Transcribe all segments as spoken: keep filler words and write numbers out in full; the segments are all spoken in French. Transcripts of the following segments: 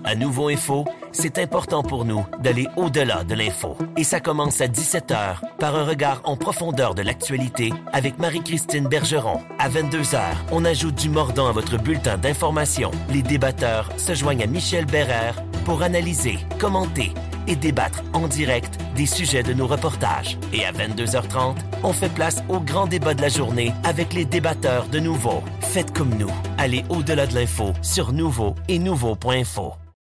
À Nouveau Info, c'est important pour nous d'aller au-delà de l'info. Et ça commence à dix-sept heures par un regard en profondeur de l'actualité avec Marie-Christine Bergeron. À vingt-deux heures, on ajoute du mordant à votre bulletin d'information. Les débatteurs se joignent à Michel Bérère pour analyser, commenter et débattre en direct des sujets de nos reportages. Et à vingt-deux heures trente, on fait place au grand débat de la journée avec les débatteurs de Nouveau. Faites comme nous. Allez au-delà de l'info sur Nouveau et nouveau point info.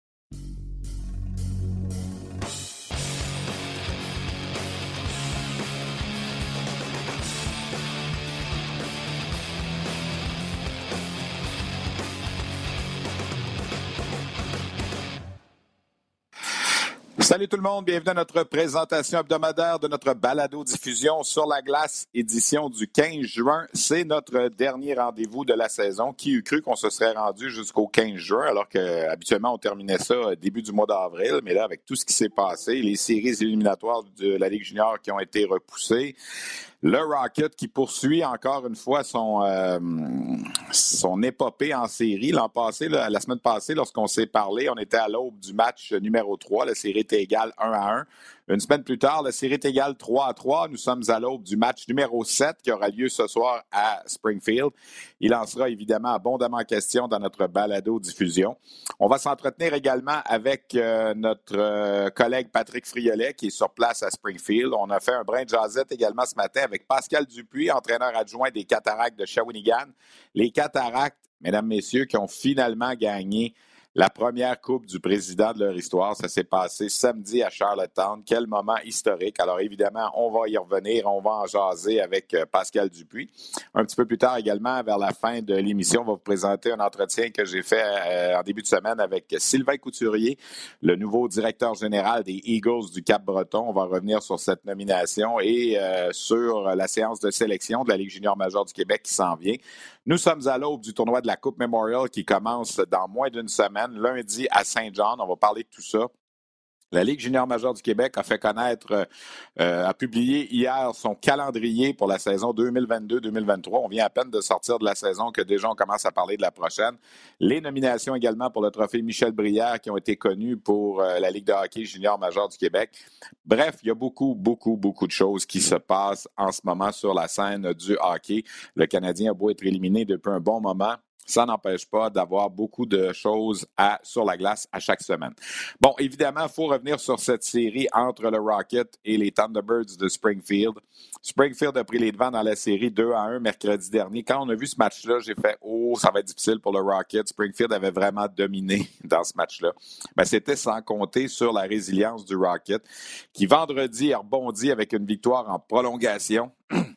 Salut tout le monde, bienvenue à notre présentation hebdomadaire de notre balado-diffusion sur la glace, édition du quinze juin. C'est notre dernier rendez-vous de la saison. Qui eût cru qu'on se serait rendu jusqu'au quinze juin, alors qu'habituellement on terminait ça début du mois d'avril. Mais là, avec tout ce qui s'est passé, les séries éliminatoires de la Ligue junior qui ont été repoussées, le Rocket qui poursuit encore une fois son, euh, son épopée en série. L'an passé, là, la semaine passée, lorsqu'on s'est parlé, on était à l'aube du match numéro trois. La série était égale un à un. Une semaine plus tard, la série est égale trois à trois. Nous sommes à l'aube du match numéro sept qui aura lieu ce soir à Springfield. Il en sera évidemment abondamment question dans notre balado-diffusion. On va s'entretenir également avec euh, notre euh, collègue Patrick Friolet qui est sur place à Springfield. On a fait un brin de jazzette également ce matin avec Pascal Dupuis, entraîneur adjoint des Cataractes de Shawinigan. Les Cataractes, mesdames, messieurs, qui ont finalement gagné la première coupe du président de leur histoire. Ça s'est passé samedi à Charlottetown. Quel moment historique. Alors évidemment, on va y revenir. On va en jaser avec Pascal Dupuis. Un petit peu plus tard également, vers la fin de l'émission, on va vous présenter un entretien que j'ai fait euh, en début de semaine avec Sylvain Couturier, le nouveau directeur général des Eagles du Cap-Breton. On va revenir sur cette nomination et euh, sur la séance de sélection de la Ligue junior majeure du Québec qui s'en vient. Nous sommes à l'aube du tournoi de la Coupe Memorial qui commence dans moins d'une semaine, lundi à Saint-John. On va parler de tout ça. La Ligue junior majeure du Québec a fait connaître, euh, a publié hier son calendrier pour la saison deux mille vingt-deux deux mille vingt-trois. On vient à peine de sortir de la saison que déjà on commence à parler de la prochaine. Les nominations également pour le trophée Michel Brière qui ont été connues pour euh, la Ligue de hockey junior majeure du Québec. Bref, il y a beaucoup, beaucoup, beaucoup de choses qui se passent en ce moment sur la scène du hockey. Le Canadien a beau être éliminé depuis un bon moment. Ça n'empêche pas d'avoir beaucoup de choses à, sur la glace à chaque semaine. Bon, évidemment, il faut revenir sur cette série entre le Rocket et les Thunderbirds de Springfield. Springfield a pris les devants dans la série deux à un mercredi dernier. Quand on a vu ce match-là, j'ai fait « Oh, ça va être difficile pour le Rocket ». Springfield avait vraiment dominé dans ce match-là. Ben, c'était sans compter sur la résilience du Rocket qui, vendredi, a rebondi avec une victoire en prolongation.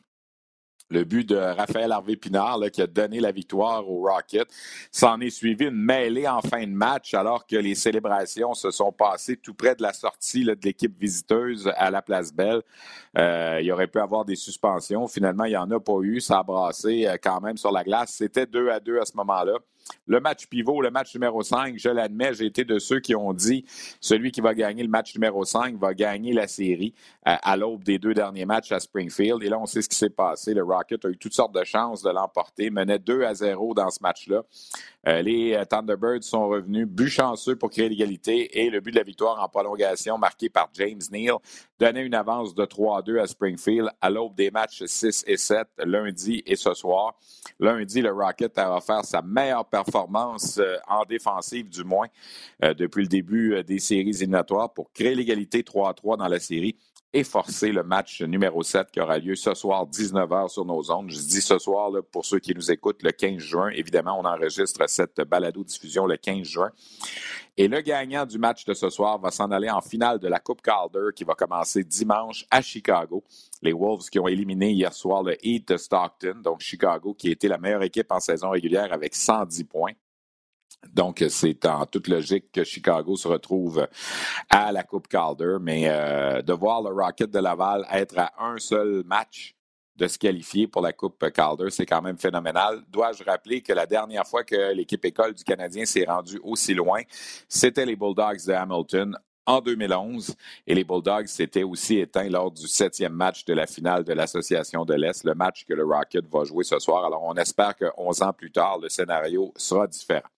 Le but de Raphaël Harvey-Pinard là, qui a donné la victoire au Rocket. S'en est suivi une mêlée en fin de match alors que les célébrations se sont passées tout près de la sortie là, de l'équipe visiteuse à la Place Belle. Euh, il y aurait pu avoir des suspensions. Finalement, il n'y en a pas eu. Ça a brassé euh, quand même sur la glace. C'était deux à deux à ce moment-là. Le match pivot, le match numéro cinq, je l'admets, j'ai été de ceux qui ont dit celui qui va gagner le match numéro cinq va gagner la série à, à l'aube des deux derniers matchs à Springfield. Et là, on sait ce qui s'est passé. Le Rocket a eu toutes sortes de chances de l'emporter, menait deux à zéro dans ce match-là. Euh, les euh, Thunderbirds sont revenus, but chanceux pour créer l'égalité et le but de la victoire en prolongation marqué par James Neal donnait une avance de trois à deux à Springfield à l'aube des matchs six et sept lundi et ce soir. Lundi, le Rocket a offert sa meilleure performance euh, en défensive du moins euh, depuis le début euh, des séries éliminatoires pour créer l'égalité trois à trois dans la série et forcer le match numéro sept qui aura lieu ce soir, dix-neuf heures sur nos ondes. Je dis ce soir, là, pour ceux qui nous écoutent, le quinze juin. Évidemment, on enregistre cette balado-diffusion le quinze juin. Et le gagnant du match de ce soir va s'en aller en finale de la Coupe Calder qui va commencer dimanche à Chicago. Les Wolves qui ont éliminé hier soir le Heat de Stockton, donc Chicago qui a été la meilleure équipe en saison régulière avec cent dix points. Donc, c'est en toute logique que Chicago se retrouve à la Coupe Calder, mais euh, de voir le Rocket de Laval être à un seul match de se qualifier pour la Coupe Calder, c'est quand même phénoménal. Dois-je rappeler que la dernière fois que l'équipe école du Canadien s'est rendue aussi loin, c'était les Bulldogs de Hamilton en deux mille onze. Et les Bulldogs s'étaient aussi éteints lors du septième match de la finale de l'Association de l'Est, le match que le Rocket va jouer ce soir. Alors, on espère que onze ans plus tard, le scénario sera différent.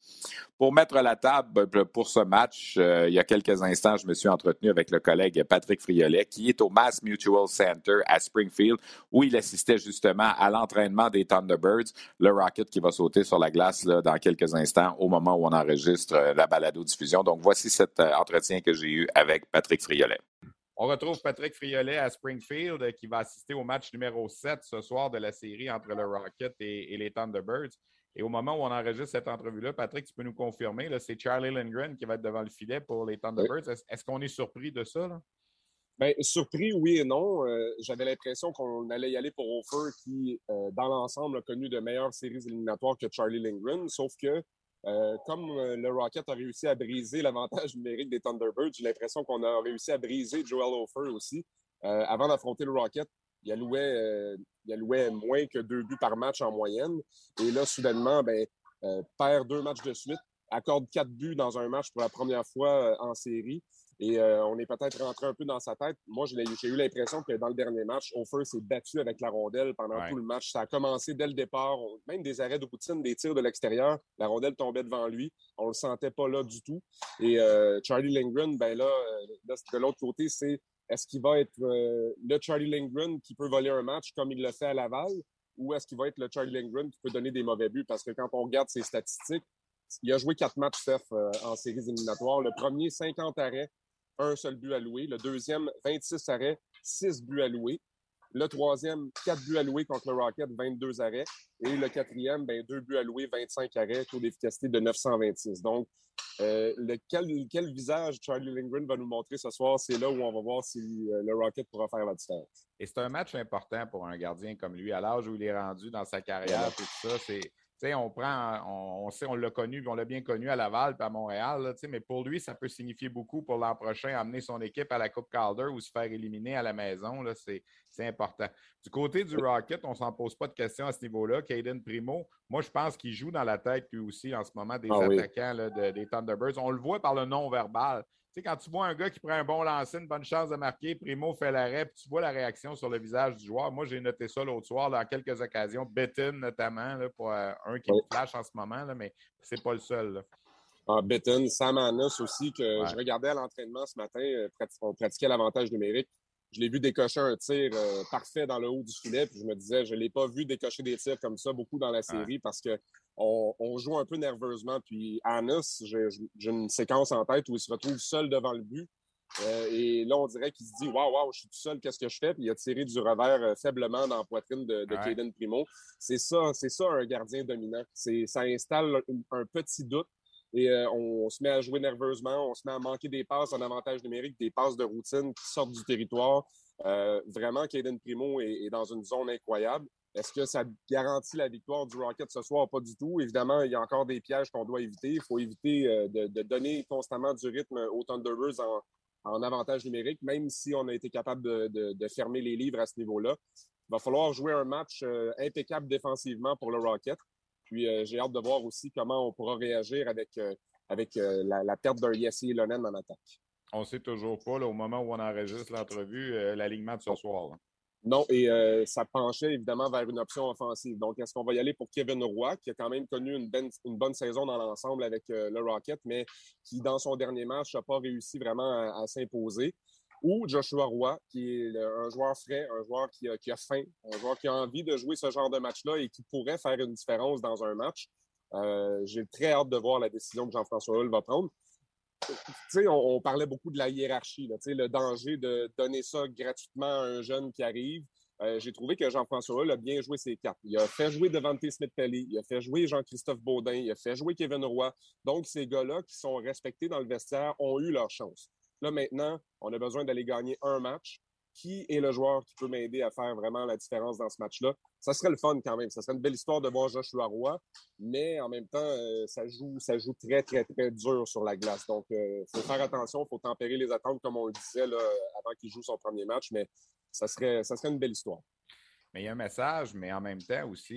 Pour mettre la table pour ce match, euh, il y a quelques instants, je me suis entretenu avec le collègue Patrick Friolet, qui est au Mass Mutual Center à Springfield, où il assistait justement à l'entraînement des Thunderbirds, le Rocket qui va sauter sur la glace là, dans quelques instants au moment où on enregistre euh, la balado-diffusion. Donc, voici cet euh, entretien que j'ai eu avec Patrick Friolet. On retrouve Patrick Friolet à Springfield euh, qui va assister au match numéro sept ce soir de la série entre le Rocket et, et les Thunderbirds. Et au moment où on enregistre cette entrevue-là, Patrick, tu peux nous confirmer, là, c'est Charlie Lindgren qui va être devant le filet pour les Thunderbirds. Oui. Est-ce, est-ce qu'on est surpris de ça? Là? Bien, surpris, oui et non. Euh, j'avais l'impression qu'on allait y aller pour Hofer qui, euh, dans l'ensemble, a connu de meilleures séries éliminatoires que Charlie Lindgren. Sauf que, euh, comme euh, le Rocket a réussi à briser l'avantage numérique des Thunderbirds, j'ai l'impression qu'on a réussi à briser Joel Hofer aussi. Euh, avant d'affronter le Rocket, il allouait, euh, il allouait moins que deux buts par match en moyenne. Et là, soudainement, ben, euh, perd deux matchs de suite, accorde quatre buts dans un match pour la première fois euh, en série. Et euh, on est peut-être rentré un peu dans sa tête. Moi, j'ai, j'ai eu l'impression que dans le dernier match, Hofer s'est battu avec la rondelle pendant ouais. tout le match. Ça a commencé dès le départ. On, même des arrêts de routine, des tirs de l'extérieur, la rondelle tombait devant lui. On le sentait pas là du tout. Et euh, Charlie Lindgren, ben là, euh, là, de l'autre côté, c'est est-ce qu'il va être euh, le Charlie Lindgren qui peut voler un match comme il le fait à Laval, ou est-ce qu'il va être le Charlie Lindgren qui peut donner des mauvais buts? Parce que quand on regarde ses statistiques, il a joué quatre matchs Steph euh, en séries éliminatoires. Le premier, cinquante arrêts, un seul but alloué. Le deuxième, vingt-six arrêts, six buts alloués. Le troisième, quatre buts alloués contre le Rocket, vingt-deux arrêts. Et le quatrième, ben, deux buts alloués, vingt-cinq arrêts, taux d'efficacité de neuf cent vingt-six. Donc, euh, le, quel, quel visage Charlie Lindgren va nous montrer ce soir, c'est là où on va voir si euh, le Rocket pourra faire la différence. Et c'est un match important pour un gardien comme lui, à l'âge où il est rendu dans sa carrière, tout ça, c'est... Tu sais, on prend, on, on sait, on l'a connu, on l'a bien connu à Laval et à Montréal, là, mais pour lui, ça peut signifier beaucoup pour l'an prochain, amener son équipe à la Coupe Calder ou se faire éliminer à la maison, là, c'est, c'est important. Du côté du Rocket, on ne s'en pose pas de questions à ce niveau-là. Cayden Primo, moi, je pense qu'il joue dans la tête lui aussi en ce moment des ah, attaquants oui. là, de, des Thunderbirds. On le voit par le non-verbal. Tu sais, quand tu vois un gars qui prend un bon lancer, une bonne chance de marquer, Primo fait l'arrêt, puis tu vois la réaction sur le visage du joueur. Moi, j'ai noté ça l'autre soir, là, à quelques occasions. Betton, notamment, là, pour euh, un qui oui. me flash en ce moment, là, mais c'est pas le seul. Là. Ah, Betton, Sam Anas aussi, que ouais. je regardais à l'entraînement ce matin. Euh, on pratiquait l'avantage numérique. Je l'ai vu décocher un tir euh, parfait dans le haut du filet, puis je me disais, je ne l'ai pas vu décocher des tirs comme ça beaucoup dans la série ouais. parce que on, on joue un peu nerveusement. Puis Anas, j'ai, j'ai une séquence en tête où il se retrouve seul devant le but. Euh, et là, on dirait qu'il se dit « Waouh, waouh, je suis tout seul, qu'est-ce que je fais? » Puis il a tiré du revers euh, faiblement dans la poitrine de, de ouais. Cayden Primo. C'est ça, c'est ça un gardien dominant. C'est, ça installe un, un petit doute. Et euh, on, on se met à jouer nerveusement, on se met à manquer des passes en avantage numérique, des passes de routine qui sortent du territoire. Euh, vraiment, Cayden Primo est, est dans une zone incroyable. Est-ce que ça garantit la victoire du Rocket ce soir? Pas du tout. Évidemment, il y a encore des pièges qu'on doit éviter. Il faut éviter euh, de, de donner constamment du rythme aux Thunderbirds en, en avantage numérique, même si on a été capable de, de, de fermer les livres à ce niveau-là. Il va falloir jouer un match euh, impeccable défensivement pour le Rocket. Puis euh, j'ai hâte de voir aussi comment on pourra réagir avec, euh, avec euh, la, la perte d'un Jesse Ilonen en attaque. On ne sait toujours pas, là, au moment où on enregistre l'entrevue, euh, l'alignement de ce soir. Là. Non, et euh, ça penchait évidemment vers une option offensive. Donc, est-ce qu'on va y aller pour Kevin Roy, qui a quand même connu une, ben, une bonne saison dans l'ensemble avec euh, le Rocket, mais qui, dans son dernier match, n'a pas réussi vraiment à, à s'imposer? Ou Joshua Roy, qui est le, un joueur frais, un joueur qui a, qui a faim, un joueur qui a envie de jouer ce genre de match-là et qui pourrait faire une différence dans un match. Euh, j'ai très hâte de voir la décision que Jean-François Hull va prendre. Tu sais, on, on parlait beaucoup de la hiérarchie, là, tu sais, le danger de donner ça gratuitement à un jeune qui arrive. Euh, j'ai trouvé que Jean-François Hull a bien joué ses cartes. Il a fait jouer Devante Smith-Pelly, il a fait jouer Jean-Christophe Baudin, il a fait jouer Kevin Roy. Donc, ces gars-là qui sont respectés dans le vestiaire ont eu leur chance. Là, maintenant, on a besoin d'aller gagner un match. Qui est le joueur qui peut m'aider à faire vraiment la différence dans ce match-là? Ça serait le fun quand même. Ça serait une belle histoire de voir Joshua Roy, mais en même temps, euh, ça joue ça joue très, très, très dur sur la glace. Donc, il euh, faut faire attention, il faut tempérer les attentes, comme on le disait là, avant qu'il joue son premier match, mais ça serait, ça serait une belle histoire. Mais il y a un message, mais en même temps aussi,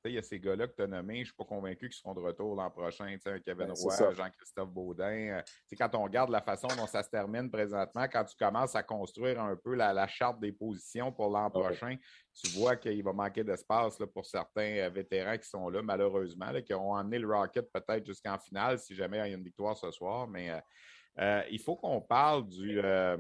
il y a ces gars-là que tu as nommés, je ne suis pas convaincu qu'ils seront de retour l'an prochain. Un Kevin Ben, Roy, Jean-Christophe Beaudin. Euh, quand on regarde la façon dont ça se termine présentement, quand tu commences à construire un peu la, la charte des positions pour l'an okay. prochain, tu vois qu'il va manquer d'espace là, pour certains euh, vétérans qui sont là, malheureusement, là, qui auront amené le Rocket peut-être jusqu'en finale si jamais il y a une victoire ce soir. Mais euh, euh, il faut qu'on parle du... Euh,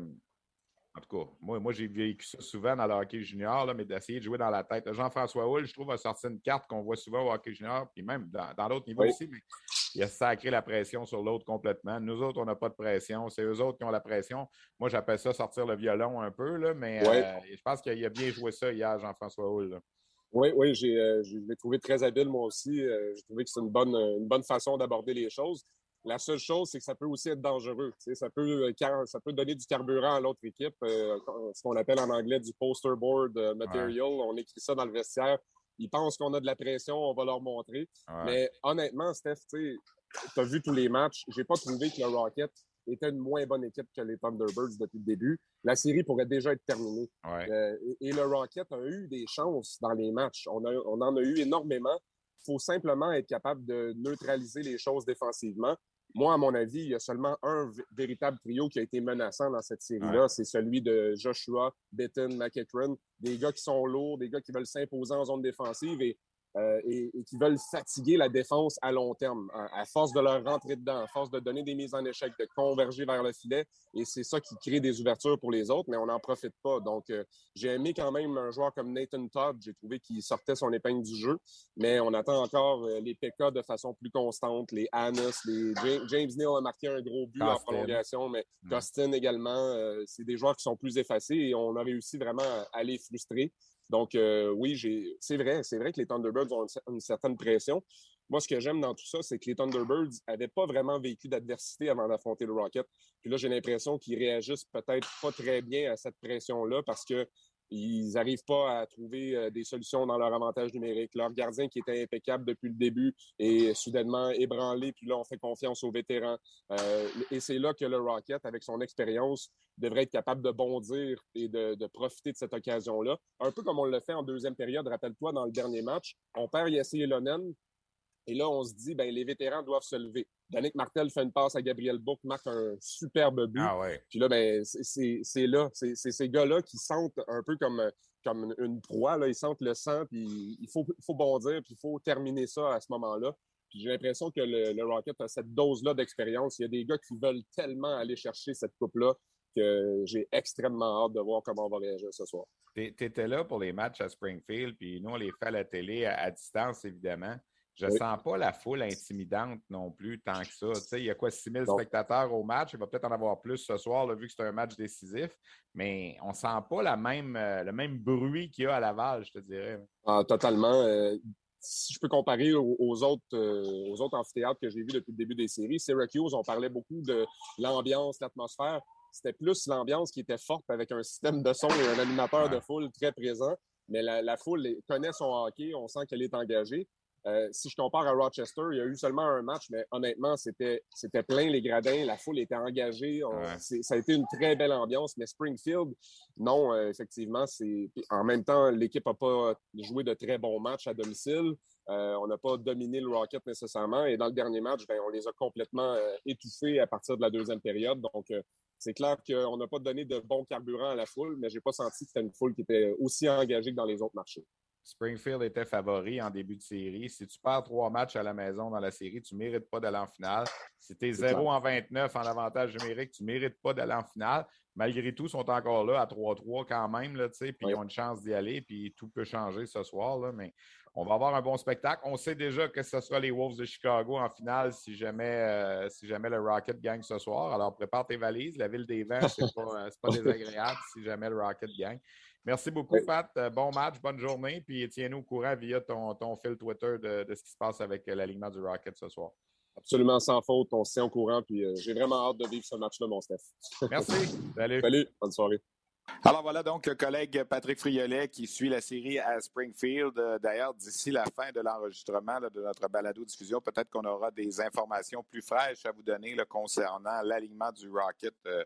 En tout cas, moi, moi j'ai vécu ça souvent dans le hockey junior, là, mais d'essayer de jouer dans la tête. Jean-François Houle, je trouve, a sorti une carte qu'on voit souvent au hockey junior, puis même dans, dans l'autre niveau oui. aussi, mais il a sacré la pression sur l'autre complètement. Nous autres, on n'a pas de pression. C'est eux autres qui ont la pression. Moi, j'appelle ça sortir le violon un peu, là, mais oui. euh, je pense qu'il a bien joué ça hier, Jean-François Houle. Là. Oui, oui, j'ai, euh, je l'ai trouvé très habile, moi aussi. Euh, j'ai trouvé que c'est une bonne, une bonne façon d'aborder les choses. La seule chose, c'est que ça peut aussi être dangereux. Tu sais, ça peut, ça peut donner du carburant à l'autre équipe, euh, ce qu'on appelle en anglais du poster board material. Ouais. On écrit ça dans le vestiaire. Ils pensent qu'on a de la pression, on va leur montrer. Ouais. Mais honnêtement, Steph, tu as vu tous les matchs. J'ai pas trouvé que le Rocket était une moins bonne équipe que les Thunderbirds depuis le début. La série pourrait déjà être terminée. Ouais. Euh, et, et le Rocket a eu des chances dans les matchs. On, a, on en a eu énormément. Il faut simplement être capable de neutraliser les choses défensivement. Moi, à mon avis, il y a seulement un v- véritable trio qui a été menaçant dans cette série-là. Ouais. C'est celui de Joshua, Bitton, McEachran. Des gars qui sont lourds, des gars qui veulent s'imposer en zone défensive et, euh, et, et qui veulent fatiguer la défense à long terme. À, à force de leur rentrer dedans, à force de donner des mises en échec, de converger vers le filet. Et c'est ça qui crée des ouvertures pour les autres, mais on n'en profite pas. Donc, euh, j'ai aimé quand même un joueur comme Nathan Todd. J'ai trouvé qu'il sortait son épingle du jeu, mais on attend encore euh, les P K de façon plus constante, les Hannes, les James, James Neal a marqué un gros but Costin. En prolongation, mais mm. Costin également. Euh, c'est des joueurs qui sont plus effacés et on a réussi vraiment à les frustrer. Donc, euh, oui, j'ai, c'est vrai, c'est vrai que les Thunderbirds ont une, une certaine pression. Moi, ce que j'aime dans tout ça, c'est que les Thunderbirds n'avaient pas vraiment vécu d'adversité avant d'affronter le Rocket. Puis là, j'ai l'impression qu'ils réagissent peut-être pas très bien à cette pression-là parce que ils n'arrivent pas à trouver euh, des solutions dans leur avantage numérique. Leur gardien qui était impeccable depuis le début est soudainement ébranlé, puis là, on fait confiance aux vétérans. Euh, et c'est là que le Rocket, avec son expérience, devrait être capable de bondir et de, de profiter de cette occasion-là. Un peu comme on l'a fait en deuxième période, rappelle-toi, dans le dernier match. On perd Jesse Ylonen, et là, on se dit, ben les vétérans doivent se lever. Danick Martel fait une passe à Gabriel Bourque, marque un superbe but. Ah ouais. Puis là, ben c'est, c'est, c'est là, c'est, c'est ces gars-là qui sentent un peu comme, comme une proie, là. Ils sentent le sang, puis il faut, il faut bondir, puis il faut terminer ça à ce moment-là. Puis j'ai l'impression que le, le Rocket a cette dose-là d'expérience. Il y a des gars qui veulent tellement aller chercher cette coupe-là que j'ai extrêmement hâte de voir comment on va réagir ce soir. Tu étais là pour les matchs à Springfield, puis nous, on les fait à la télé, à, à distance, évidemment. Je ne oui. sens pas la foule intimidante non plus tant que ça. Tu sais, il y a quoi, six mille Donc. spectateurs au match. Il va peut-être en avoir plus ce soir, là, vu que c'est un match décisif. Mais on ne sent pas la même, euh, le même bruit qu'il y a à Laval, je te dirais. Ah, totalement. Euh, si je peux comparer aux, aux, autres, euh, aux autres amphithéâtres que j'ai vus depuis le début des séries, Syracuse, on parlait beaucoup de l'ambiance, l'atmosphère. C'était plus l'ambiance qui était forte avec un système de son et un animateur ouais. de foule très présent. Mais la, la foule connaît son hockey. On sent qu'elle est engagée. Euh, si je compare à Rochester, il y a eu seulement un match, mais honnêtement, c'était, c'était plein les gradins, la foule était engagée, on, ouais. c'est, ça a été une très belle ambiance, mais Springfield, non, euh, effectivement, c'est en même temps, l'équipe n'a pas joué de très bons matchs à domicile, euh, on n'a pas dominé le Rocket nécessairement, et dans le dernier match, ben, on les a complètement euh, étouffés à partir de la deuxième période, donc euh, c'est clair qu'on n'a pas donné de bon carburant à la foule, mais j'ai pas senti que c'était une foule qui était aussi engagée que dans les autres marchés. Springfield était favori en début de série. Si tu perds trois matchs à la maison dans la série, tu ne mérites pas d'aller en finale. Si tu es zéro en vingt-neuf en avantage numérique, tu ne mérites pas d'aller en finale. Malgré tout, ils sont encore là à trois trois quand même, là, puis oui. ils ont une chance d'y aller, puis tout peut changer ce soir. Là, mais on va avoir un bon spectacle. On sait déjà que ce sera les Wolves de Chicago en finale si jamais, euh, si jamais le Rocket gagne ce soir. Alors, prépare tes valises. La ville des vents, ce n'est pas, c'est pas désagréable si jamais le Rocket gagne. Merci beaucoup, oui. Pat. Bon match, bonne journée. Puis tiens-nous au courant via ton, ton fil Twitter de, de ce qui se passe avec l'alignement du Rocket ce soir. Absolument sans faute. On se tient au courant. Puis euh, j'ai vraiment hâte de vivre ce match-là, mon Steph. Merci. Salut. Salut. Bonne soirée. Alors voilà donc le collègue Patrick Friolet qui suit la série à Springfield. D'ailleurs, d'ici la fin de l'enregistrement là, de notre balado-diffusion, peut-être qu'on aura des informations plus fraîches à vous donner là, concernant l'alignement du Rocket euh,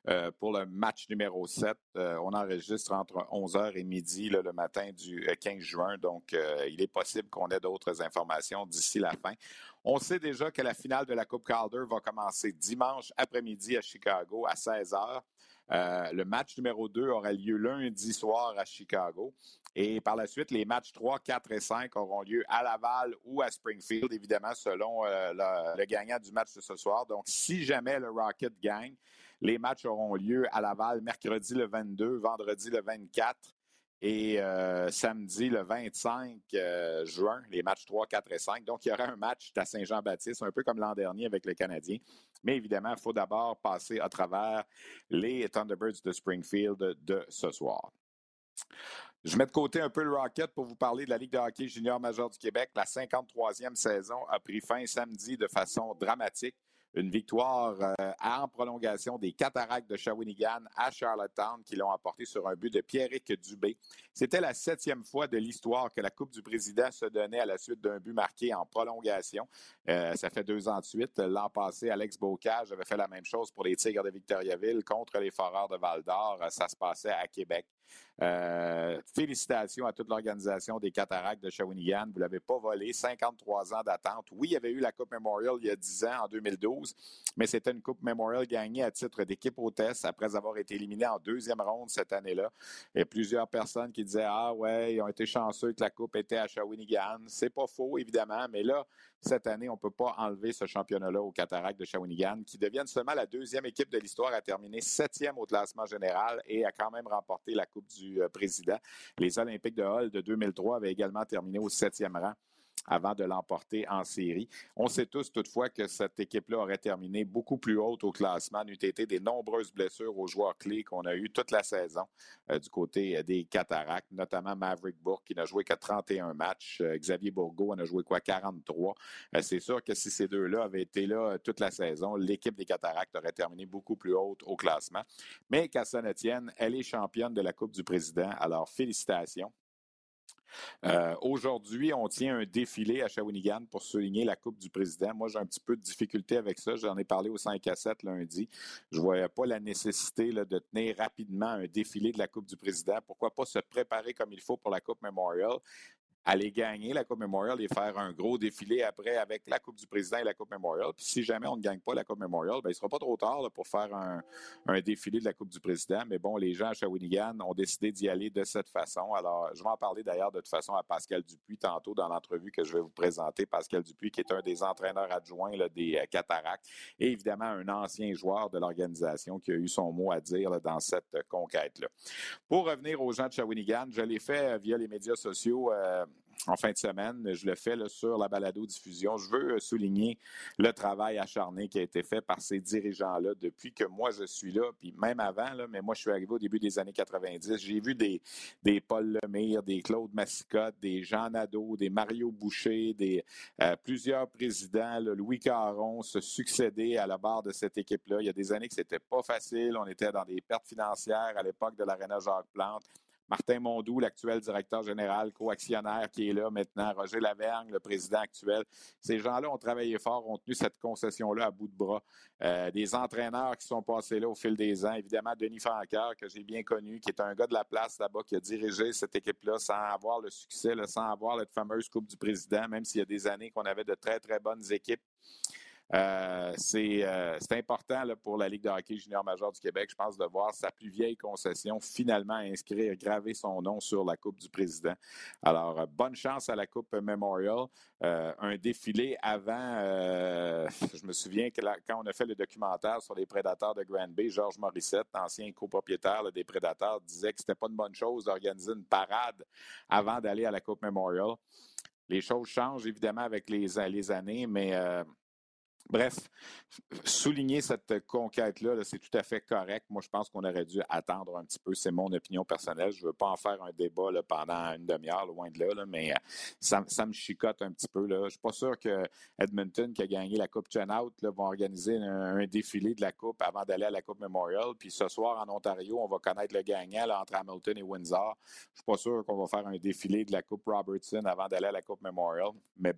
euh, pour le match numéro sept. Euh, on enregistre entre onze heures et midi là, le matin du quinze juin, donc euh, il est possible qu'on ait d'autres informations d'ici la fin. On sait déjà que la finale de la Coupe Calder va commencer dimanche après-midi à Chicago à seize heures. Euh, le match numéro deux aura lieu lundi soir à Chicago. Et par la suite, les matchs trois, quatre et cinq auront lieu à Laval ou à Springfield, évidemment, selon euh, le, le gagnant du match de ce soir. Donc, si jamais le Rocket gagne, les matchs auront lieu à Laval mercredi le vingt-deux, vendredi le vingt-quatre et euh, samedi le vingt-cinq euh, juin, les matchs trois, quatre et cinq. Donc, il y aura un match à Saint-Jean-Baptiste, un peu comme l'an dernier avec le Canadien. Mais évidemment, il faut d'abord passer à travers les Thunderbirds de Springfield de ce soir. Je mets de côté un peu le Rocket pour vous parler de la Ligue de hockey junior majeure du Québec. La cinquante-troisième saison a pris fin samedi de façon dramatique. Une victoire euh, en prolongation des Cataractes de Shawinigan à Charlottetown qui l'ont apporté sur un but de Pierrick Dubé. C'était la septième fois de l'histoire que la Coupe du Président se donnait à la suite d'un but marqué en prolongation. Euh, ça fait deux ans de suite. L'an passé, Alex Bocage avait fait la même chose pour les Tigres de Victoriaville contre les Foreurs de Val-d'Or. Ça se passait à Québec. Euh, félicitations à toute l'organisation des Cataractes de Shawinigan. Vous ne l'avez pas volé. cinquante-trois ans d'attente. Oui, il y avait eu la Coupe Memorial il y a dix ans, en deux mille douze, mais c'était une Coupe Memorial gagnée à titre d'équipe hôtesse après avoir été éliminée en deuxième ronde cette année-là. Il y a plusieurs personnes qui disaient « Ah ouais, ils ont été chanceux que la Coupe était à Shawinigan. » C'est pas faux, évidemment, mais là, cette année, on ne peut pas enlever ce championnat-là aux Cataractes de Shawinigan, qui deviennent seulement la deuxième équipe de l'histoire à terminer septième au classement général et a quand même remporté la Coupe du Président. Les Olympiques de Hull de deux mille trois avaient également terminé au septième rang avant de l'emporter en série. On sait tous toutefois que cette équipe-là aurait terminé beaucoup plus haute au classement, n'eût été des nombreuses blessures aux joueurs clés qu'on a eu toute la saison euh, du côté euh, des Cataractes, notamment Maverick Bourque qui n'a joué que trente et un matchs. Euh, Xavier Bourgault en a joué quoi, quarante-trois. Euh, c'est sûr que si ces deux-là avaient été là euh, toute la saison, l'équipe des Cataractes aurait terminé beaucoup plus haute au classement. Mais qu'à ça ne tienne, elle est championne de la Coupe du Président, alors félicitations. Euh, aujourd'hui, on tient un défilé à Shawinigan pour souligner la Coupe du Président. Moi, j'ai un petit peu de difficulté avec ça. J'en ai parlé au cinq à sept lundi. Je ne voyais pas la nécessité là, de tenir rapidement un défilé de la Coupe du Président. Pourquoi pas se préparer comme il faut pour la Coupe Memorial? Aller gagner la Coupe Memorial et faire un gros défilé après avec la Coupe du Président et la Coupe Memorial. Puis si jamais on ne gagne pas la Coupe Memorial, ben, il ne sera pas trop tard là, pour faire un, un défilé de la Coupe du Président. Mais bon, les gens à Shawinigan ont décidé d'y aller de cette façon. Alors, je vais en parler d'ailleurs de toute façon à Pascal Dupuis tantôt dans l'entrevue que je vais vous présenter. Pascal Dupuis, qui est un des entraîneurs adjoints là, des euh, Cataractes et évidemment un ancien joueur de l'organisation qui a eu son mot à dire là, dans cette euh, conquête-là. Pour revenir aux gens de Shawinigan, je l'ai fait euh, via les médias sociaux euh, en fin de semaine. Je le fais là, sur la balado-diffusion. Je veux souligner le travail acharné qui a été fait par ces dirigeants-là depuis que moi je suis là, puis même avant, là, mais moi je suis arrivé au début des années quatre-vingt-dix. J'ai vu des, des Paul Lemire, des Claude Massicotte, des Jean Nadeau, des Mario Boucher, des euh, plusieurs présidents, là, Louis Caron, se succéder à la barre de cette équipe-là. Il y a des années que c'était pas facile. On était dans des pertes financières à l'époque de l'Arena Jacques-Plante. Martin Mondou, l'actuel directeur général, co-actionnaire qui est là maintenant, Roger Lavergne, le président actuel. Ces gens-là ont travaillé fort, ont tenu cette concession-là à bout de bras. Euh, des entraîneurs qui sont passés là au fil des ans. Évidemment, Denis Francoeur, que j'ai bien connu, qui est un gars de la place là-bas, qui a dirigé cette équipe-là sans avoir le succès, là, sans avoir cette fameuse Coupe du Président, même s'il y a des années qu'on avait de très, très bonnes équipes. Euh, c'est, euh, c'est important là, pour la Ligue de hockey junior majeure du Québec, je pense, de voir sa plus vieille concession finalement inscrire, graver son nom sur la Coupe du Président. Alors, euh, bonne chance à la Coupe Memorial. Euh, un défilé avant, euh, je me souviens que là, quand on a fait le documentaire sur les Prédateurs de Grand Bay, Georges Morissette, ancien copropriétaire là, des Prédateurs, disait que c'était pas une bonne chose d'organiser une parade avant d'aller à la Coupe Memorial. Les choses changent évidemment avec les, les années, mais... Euh, Bref, souligner cette conquête-là, là, c'est tout à fait correct. Moi, je pense qu'on aurait dû attendre un petit peu. C'est mon opinion personnelle. Je ne veux pas en faire un débat là, pendant une demi-heure, loin de là, là mais ça, ça me chicote un petit peu. Là. Je ne suis pas sûr que Edmonton, qui a gagné la Coupe Churnout, là, va organiser un, un défilé de la Coupe avant d'aller à la Coupe Memorial. Puis ce soir, en Ontario, on va connaître le gagnant là, entre Hamilton et Windsor. Je ne suis pas sûr qu'on va faire un défilé de la Coupe Robertson avant d'aller à la Coupe Memorial. Mais bon.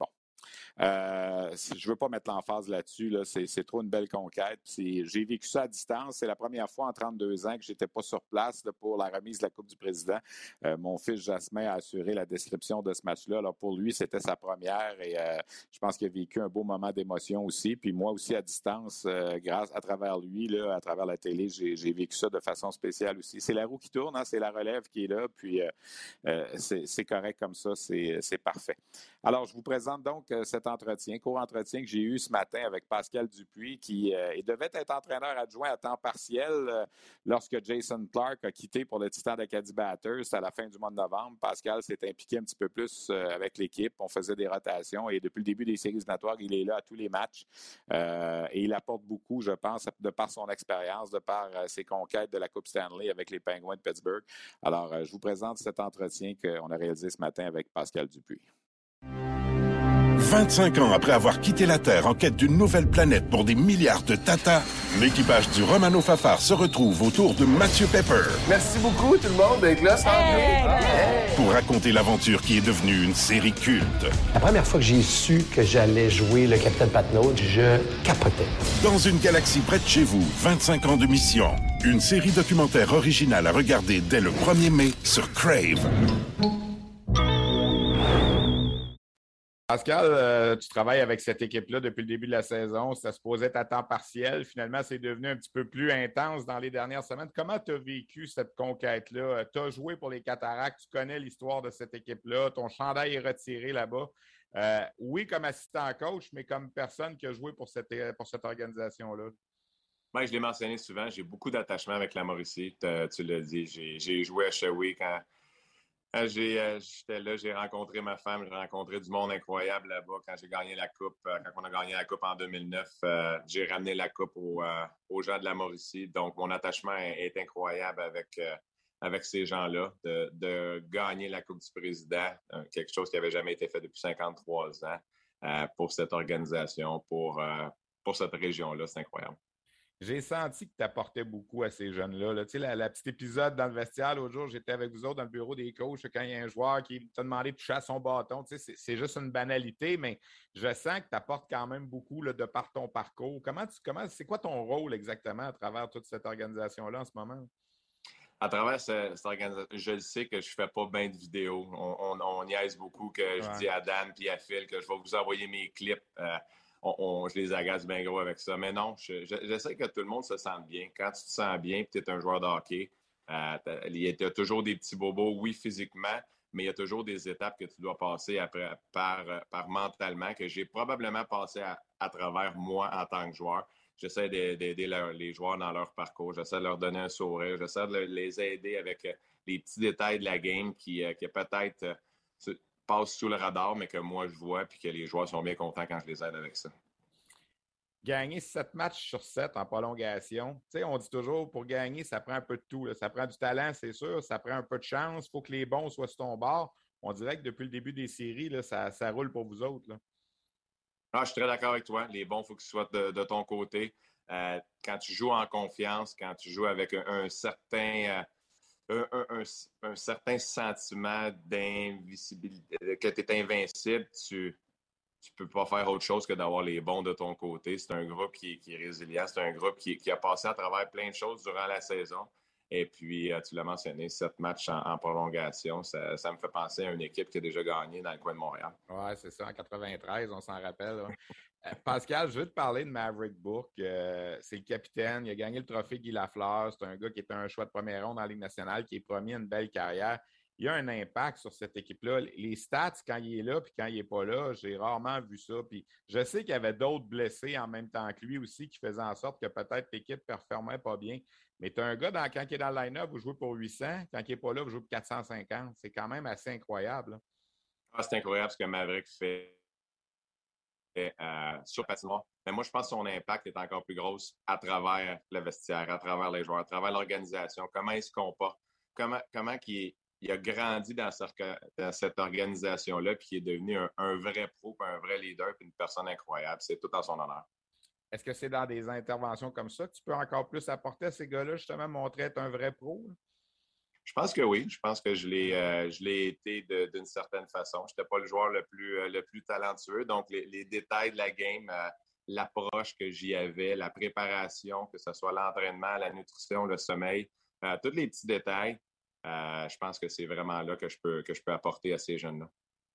Euh, je ne veux pas mettre l'emphase là-dessus. Là. C'est, c'est trop une belle conquête. C'est, j'ai vécu ça à distance. C'est la première fois en trente-deux ans que je n'étais pas sur place là, pour la remise de la Coupe du Président. Euh, mon fils Jasmin a assuré la description de ce match-là. Alors pour lui, c'était sa première et euh, je pense qu'il a vécu un beau moment d'émotion aussi. Puis moi aussi à distance, euh, grâce à travers lui, là, à travers la télé, j'ai, j'ai vécu ça de façon spéciale aussi. C'est la roue qui tourne, hein, c'est la relève qui est là. Puis euh, euh, c'est, c'est correct comme ça, c'est, c'est parfait. Alors, je vous présente donc euh, cet entretien, court entretien que j'ai eu ce matin avec Pascal Dupuis, qui euh, il devait être entraîneur adjoint à temps partiel euh, lorsque Jason Clark a quitté pour le Titan d'Acadie Batters à la fin du mois de novembre. Pascal s'est impliqué un petit peu plus euh, avec l'équipe. On faisait des rotations et depuis le début des séries éliminatoires, il est là à tous les matchs euh, et il apporte beaucoup, je pense, de par son expérience, de par euh, ses conquêtes de la Coupe Stanley avec les Penguins de Pittsburgh. Alors, euh, je vous présente cet entretien qu'on a réalisé ce matin avec Pascal Dupuis. vingt-cinq ans après avoir quitté la Terre en quête d'une nouvelle planète pour des milliards de Tata, l'équipage du Romano Fafard se retrouve autour de Mathieu Pepper. Merci beaucoup tout le monde d'être là. Hey, hey. Pour raconter l'aventure qui est devenue une série culte. La première fois que j'ai su que j'allais jouer le Capitaine Patnaud, je capotais. Dans une galaxie près de chez vous, vingt-cinq ans de mission. Une série documentaire originale à regarder dès le premier mai sur Crave. Pascal, euh, tu travailles avec cette équipe-là depuis le début de la saison. Ça se posait à temps partiel. Finalement, c'est devenu un petit peu plus intense dans les dernières semaines. Comment tu as vécu cette conquête-là? Tu as joué pour les Cataractes. Tu connais l'histoire de cette équipe-là. Ton chandail est retiré là-bas. Euh, oui, comme assistant coach, mais comme personne qui a joué pour cette, pour cette organisation-là. Bien, je l'ai mentionné souvent. J'ai beaucoup d'attachement avec la Mauricie. Tu l'as dit. J'ai, j'ai joué à Shawi quand... Quand j'ai, euh, j'étais là, j'ai rencontré ma femme, j'ai rencontré du monde incroyable là-bas. Quand j'ai gagné la Coupe, euh, quand on a gagné la Coupe en deux mille neuf, euh, j'ai ramené la Coupe au, euh, aux gens de la Mauricie. Donc, mon attachement est, est incroyable avec, euh, avec ces gens-là, de, de gagner la Coupe du Président, euh, quelque chose qui n'avait jamais été fait depuis cinquante-trois ans euh, pour cette organisation, pour, euh, pour cette région-là. C'est incroyable. J'ai senti que tu apportais beaucoup à ces jeunes-là. Là. Tu sais, la, la petite épisode dans le vestiaire, l'autre jour, j'étais avec vous autres dans le bureau des coachs quand il y a un joueur qui t'a demandé de toucher à son bâton. Tu sais, c'est, c'est juste une banalité, mais je sens que tu apportes quand même beaucoup là, de par ton parcours. Comment tu, comment, c'est quoi ton rôle exactement à travers toute cette organisation-là en ce moment? À travers ce, cette organisation, je le sais que je ne fais pas bien de vidéos. On, on, on niaise beaucoup que je ouais. dis à Dan et à Phil que je vais vous envoyer mes clips. Euh, On, on, je les agace bien gros avec ça. Mais non, je, je, j'essaie que tout le monde se sente bien. Quand tu te sens bien et tu es un joueur de hockey, euh, il y a toujours des petits bobos, oui, physiquement, mais il y a toujours des étapes que tu dois passer après, par, par mentalement, que j'ai probablement passé à, à travers moi en tant que joueur. J'essaie d'aider leur, les joueurs dans leur parcours. J'essaie de leur donner un sourire. J'essaie de les aider avec les petits détails de la game qui, qui peut-être passe sous le radar, mais que moi, je vois puis que les joueurs sont bien contents quand je les aide avec ça. Gagner sept matchs sur sept en prolongation, tu sais, on dit toujours, pour gagner, ça prend un peu de tout. Là. Ça prend du talent, c'est sûr, ça prend un peu de chance, il faut que les bons soient sur ton bord. On dirait que depuis le début des séries, là, ça, ça roule pour vous autres. Là. Ah, je suis très d'accord avec toi. Les bons, il faut qu'ils soient de, de ton côté. Euh, quand tu joues en confiance, quand tu joues avec un, un certain... Euh, Un, un, un, un certain sentiment d'invisibilité, que tu es invincible, tu ne peux pas faire autre chose que d'avoir les bons de ton côté. C'est un groupe qui, qui est résilient, c'est un groupe qui, qui a passé à travers plein de choses durant la saison. Et puis, tu l'as mentionné, sept matchs en, en prolongation, ça, ça me fait penser à une équipe qui a déjà gagné dans le coin de Montréal. Oui, c'est ça, en quatre-vingt-treize, on s'en rappelle. Hein. Pascal, je veux te parler de Maverick Bourque. Euh, c'est le capitaine. Il a gagné le trophée Guy Lafleur. C'est un gars qui était un choix de première ronde dans la Ligue nationale, qui est promis à une belle carrière. Il a un impact sur cette équipe-là. Les stats, quand il est là puis quand il n'est pas là, j'ai rarement vu ça. Puis je sais qu'il y avait d'autres blessés en même temps que lui aussi qui faisaient en sorte que peut-être l'équipe ne performait pas bien. Mais tu as un gars, dans, quand il est dans le line-up, vous jouez pour huit cents. Quand il n'est pas là, vous jouez pour quatre cent cinquante. C'est quand même assez incroyable. Ah, c'est incroyable ce que Maverick fait. Euh, sur patinoire. Mais moi, je pense que son impact est encore plus gros à travers le vestiaire, à travers les joueurs, à travers l'organisation. Comment il se comporte, comment, comment il, il a grandi dans cette, dans cette organisation-là, puis il est devenu un, un vrai pro, un vrai leader, puis une personne incroyable. C'est tout en son honneur. Est-ce que c'est dans des interventions comme ça que tu peux encore plus apporter à ces gars-là, justement, montrer être un vrai pro? Je pense que oui. Je pense que je l'ai, euh, je l'ai été de, d'une certaine façon. Je n'étais pas le joueur le plus, euh, le plus talentueux. Donc, les, les détails de la game, euh, l'approche que j'y avais, la préparation, que ce soit l'entraînement, la nutrition, le sommeil, euh, tous les petits détails, euh, je pense que c'est vraiment là que je peux, que je peux apporter à ces jeunes-là.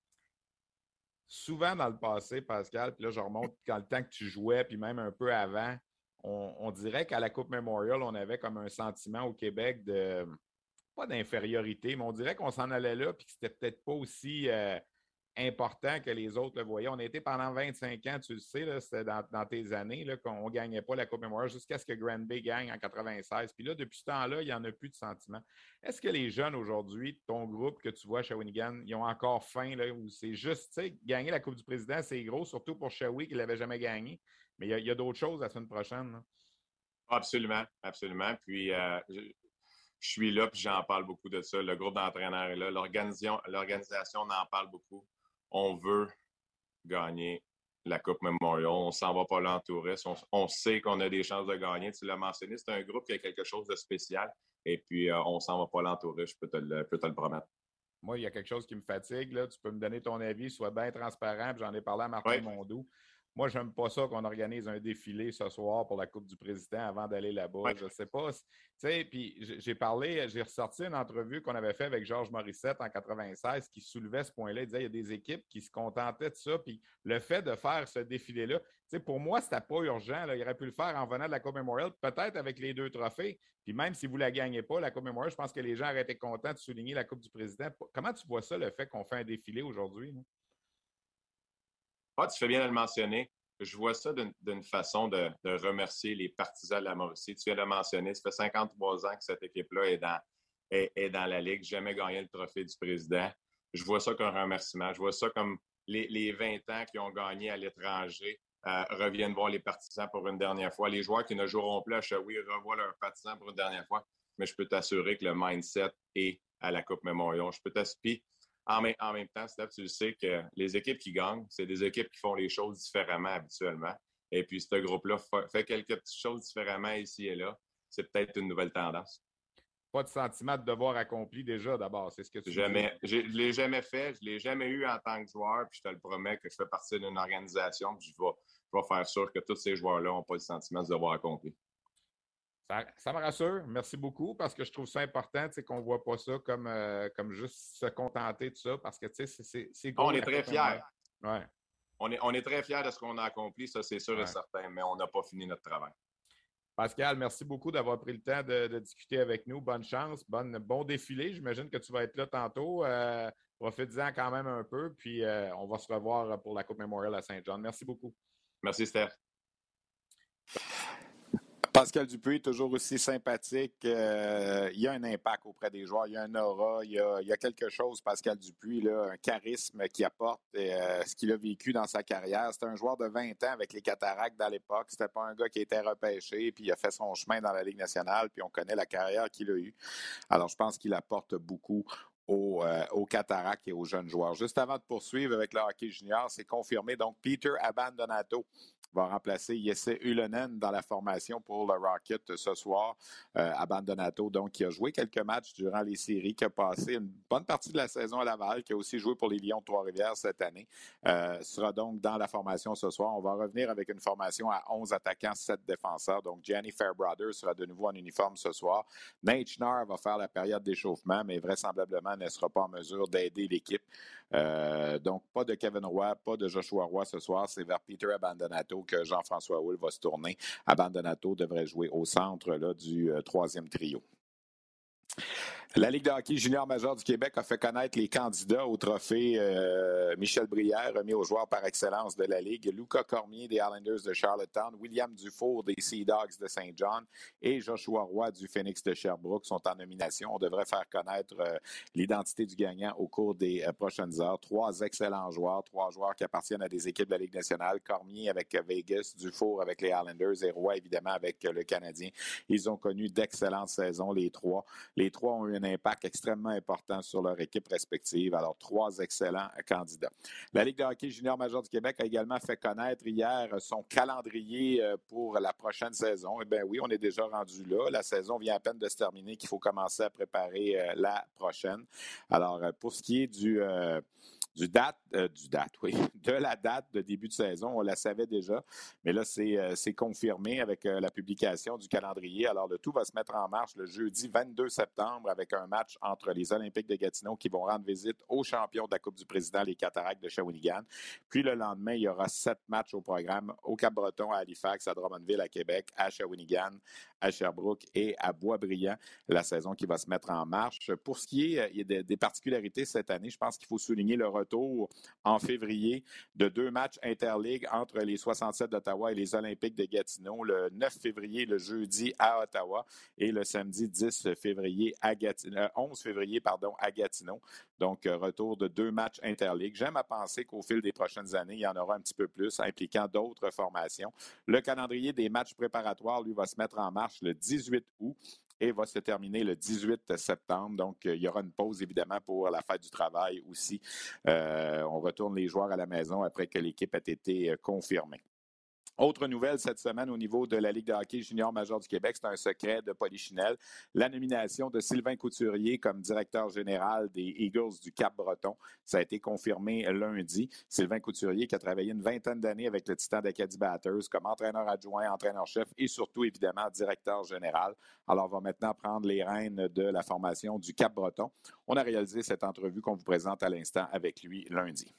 Souvent dans le passé, Pascal, puis là, je remonte quand le temps que tu jouais, puis même un peu avant, on, on dirait qu'à la Coupe Memorial, on avait comme un sentiment au Québec de, pas d'infériorité, mais on dirait qu'on s'en allait là, puis que c'était peut-être pas aussi euh, important que les autres le voyaient. On a été pendant vingt-cinq ans, tu le sais, là, c'était dans, dans tes années, là, qu'on ne gagnait pas la Coupe Memorial jusqu'à ce que Granby gagne en quatre-vingt-seize. Puis là, depuis ce temps-là, il n'y en a plus de sentiment. Est-ce que les jeunes aujourd'hui, ton groupe que tu vois à Shawinigan, ils ont encore faim, là, ou c'est juste, tu sais, gagner la Coupe du Président, c'est gros, surtout pour Shawi qui ne l'avait jamais gagné. Mais il y a, y a d'autres choses la semaine prochaine. Là. Absolument, absolument. Puis, euh, je, je suis là, puis j'en parle beaucoup de ça. Le groupe d'entraîneurs est là. L'organisation, l'organisation en parle beaucoup. On veut gagner la Coupe Memorial. On ne s'en va pas là en touriste. On, on sait qu'on a des chances de gagner. Tu l'as mentionné, c'est un groupe qui a quelque chose de spécial. Et puis, euh, on ne s'en va pas là en touriste, je peux te le, peux te le promettre. Moi, il y a quelque chose qui me fatigue. Là. Tu peux me donner ton avis, sois bien transparent. J'en ai parlé à Martin oui. Mondou. Moi, je n'aime pas ça qu'on organise un défilé ce soir pour la Coupe du Président avant d'aller là-bas. Ouais. Je ne sais pas. Tu sais, puis j'ai parlé, j'ai ressorti une entrevue qu'on avait faite avec Georges Morissette en quatre-vingt-seize qui soulevait ce point-là. Il disait qu'il y a des équipes qui se contentaient de ça. Puis le fait de faire ce défilé-là, tu sais, pour moi, c'était pas urgent. Là. Il aurait pu le faire en venant de la Coupe Memorial, peut-être avec les deux trophées. Puis même si vous ne la gagnez pas, la Coupe Memorial, je pense que les gens auraient été contents de souligner la Coupe du Président. Comment tu vois ça, le fait qu'on fait un défilé aujourd'hui? Ah, tu fais bien de le mentionner. Je vois ça d'une, d'une façon de, de remercier les partisans de la Mauricie. Tu viens de le mentionner, ça fait cinquante-trois ans que cette équipe-là est dans, est, est dans la Ligue, jamais gagné le trophée du président. Je vois ça comme un remerciement. Je vois ça comme les, les vingt ans qui ont gagné à l'étranger euh, reviennent voir les partisans pour une dernière fois. Les joueurs qui ne joueront plus à Shawi revoient leurs partisans pour une dernière fois. Mais je peux t'assurer que le mindset est à la Coupe Memorial. Je peux t'assurer. En même, en même temps, Steph, tu le sais que les équipes qui gagnent, c'est des équipes qui font les choses différemment habituellement. Et puis, ce groupe-là fait quelques petites choses différemment ici et là. C'est peut-être une nouvelle tendance. Pas de sentiment de devoir accompli déjà, d'abord. C'est ce que tu jamais, dis. Je ne l'ai jamais fait. Je ne l'ai jamais eu en tant que joueur. Puis, je te le promets que je fais partie d'une organisation. Puis, je vais, je vais faire sûr que tous ces joueurs-là n'ont pas le sentiment de devoir accompli. Ça, ça me rassure. Merci beaucoup parce que je trouve ça important qu'on ne voit pas ça comme, euh, comme juste se contenter de ça parce que c'est, c'est, c'est cool. On est très fiers. Ouais. On, est, on est très fiers de ce qu'on a accompli, ça c'est sûr ouais. et certain, mais on n'a pas fini notre travail. Pascal, merci beaucoup d'avoir pris le temps de, de discuter avec nous. Bonne chance, bonne, bon défilé. J'imagine que tu vas être là tantôt. Euh, profite-en quand même un peu, puis euh, on va se revoir pour la Coupe Memorial à Saint-John. Merci beaucoup. Merci, Steph. Pascal Dupuis, toujours aussi sympathique. Euh, il y a un impact auprès des joueurs, il y a un aura, il y a, il y a quelque chose, Pascal Dupuis, là, un charisme qui apporte euh, ce qu'il a vécu dans sa carrière. C'était un joueur de vingt ans avec les Cataractes à l'époque. C'était pas un gars qui était repêché, puis il a fait son chemin dans la Ligue nationale, puis on connaît la carrière qu'il a eue. Alors, je pense qu'il apporte beaucoup Aux, euh, aux Cataractes et aux jeunes joueurs. Juste avant de poursuivre avec le hockey junior, c'est confirmé. Donc, Peter Abandonato va remplacer Jesse Ulonen dans la formation pour le Rocket ce soir. Euh, Abandonato, donc, qui a joué quelques matchs durant les séries, qui a passé une bonne partie de la saison à Laval, qui a aussi joué pour les Lions de Trois-Rivières cette année, euh, sera donc dans la formation ce soir. On va revenir avec une formation à onze attaquants, sept défenseurs. Donc, Gianni Fairbrother sera de nouveau en uniforme ce soir. Nate Schnarr va faire la période d'échauffement, mais vraisemblablement ne sera pas en mesure d'aider l'équipe. Euh, donc, pas de Kevin Roy, pas de Joshua Roy ce soir. C'est vers Peter Abandonato que Jean-François Houle va se tourner. Abandonato devrait jouer au centre là, du euh, troisième trio. La Ligue de hockey junior majeur du Québec a fait connaître les candidats au trophée euh, Michel Brière, remis aux joueurs par excellence de la Ligue. Luca Cormier des Islanders de Charlottetown, William Dufour des Sea Dogs de Saint John et Joshua Roy du Phoenix de Sherbrooke sont en nomination. On devrait faire connaître euh, l'identité du gagnant au cours des euh, prochaines heures. Trois excellents joueurs, trois joueurs qui appartiennent à des équipes de la Ligue nationale. Cormier avec Vegas, Dufour avec les Islanders et Roy évidemment avec euh, le Canadien. Ils ont connu d'excellentes saisons, les trois. Les trois ont eu un impact extrêmement important sur leur équipe respective. Alors, trois excellents candidats. La Ligue de hockey junior majeur du Québec a également fait connaître hier son calendrier pour la prochaine saison. Eh bien oui, on est déjà rendu là. La saison vient à peine de se terminer, qu'il faut commencer à préparer la prochaine. Alors, pour ce qui est du... Euh, Du date, euh, du date, oui, de la date de début de saison, on la savait déjà, mais là, c'est, euh, c'est confirmé avec euh, la publication du calendrier. Alors, le tout va se mettre en marche le jeudi vingt-deux septembre avec un match entre les Olympiques de Gatineau qui vont rendre visite aux champions de la Coupe du Président, les Cataractes de Shawinigan. Puis le lendemain, il y aura sept matchs au programme au Cap-Breton, à Halifax, à Drummondville, à Québec, à Shawinigan, à Sherbrooke et à Boisbriand, la saison qui va se mettre en marche. Pour ce qui est, il y a des, des particularités cette année, je pense qu'il faut souligner le retour en février de deux matchs interligues entre les soixante-sept d'Ottawa et les Olympiques de Gatineau, le neuf février, le jeudi à Ottawa et le samedi dix février à Gatineau, euh, onze février pardon, à Gatineau. Donc, euh, retour de deux matchs interligues. J'aime à penser qu'au fil des prochaines années, il y en aura un petit peu plus, impliquant d'autres formations. Le calendrier des matchs préparatoires, lui, va se mettre en marche le dix-huit août. Et va se terminer le dix-huit septembre. Donc, il y aura une pause, évidemment, pour la fête du travail aussi. Euh, on retourne les joueurs à la maison après que l'équipe ait été confirmée. Autre nouvelle cette semaine au niveau de la Ligue de hockey junior majeur du Québec, c'est un secret de Polichinelle. La nomination de Sylvain Couturier comme directeur général des Eagles du Cap-Breton, ça a été confirmé lundi. Sylvain Couturier qui a travaillé une vingtaine d'années avec le Titan d'Acadie Batters comme entraîneur adjoint, entraîneur-chef et surtout, évidemment, directeur général. Alors, on va maintenant prendre les rênes de la formation du Cap-Breton. On a réalisé cette entrevue qu'on vous présente à l'instant avec lui lundi.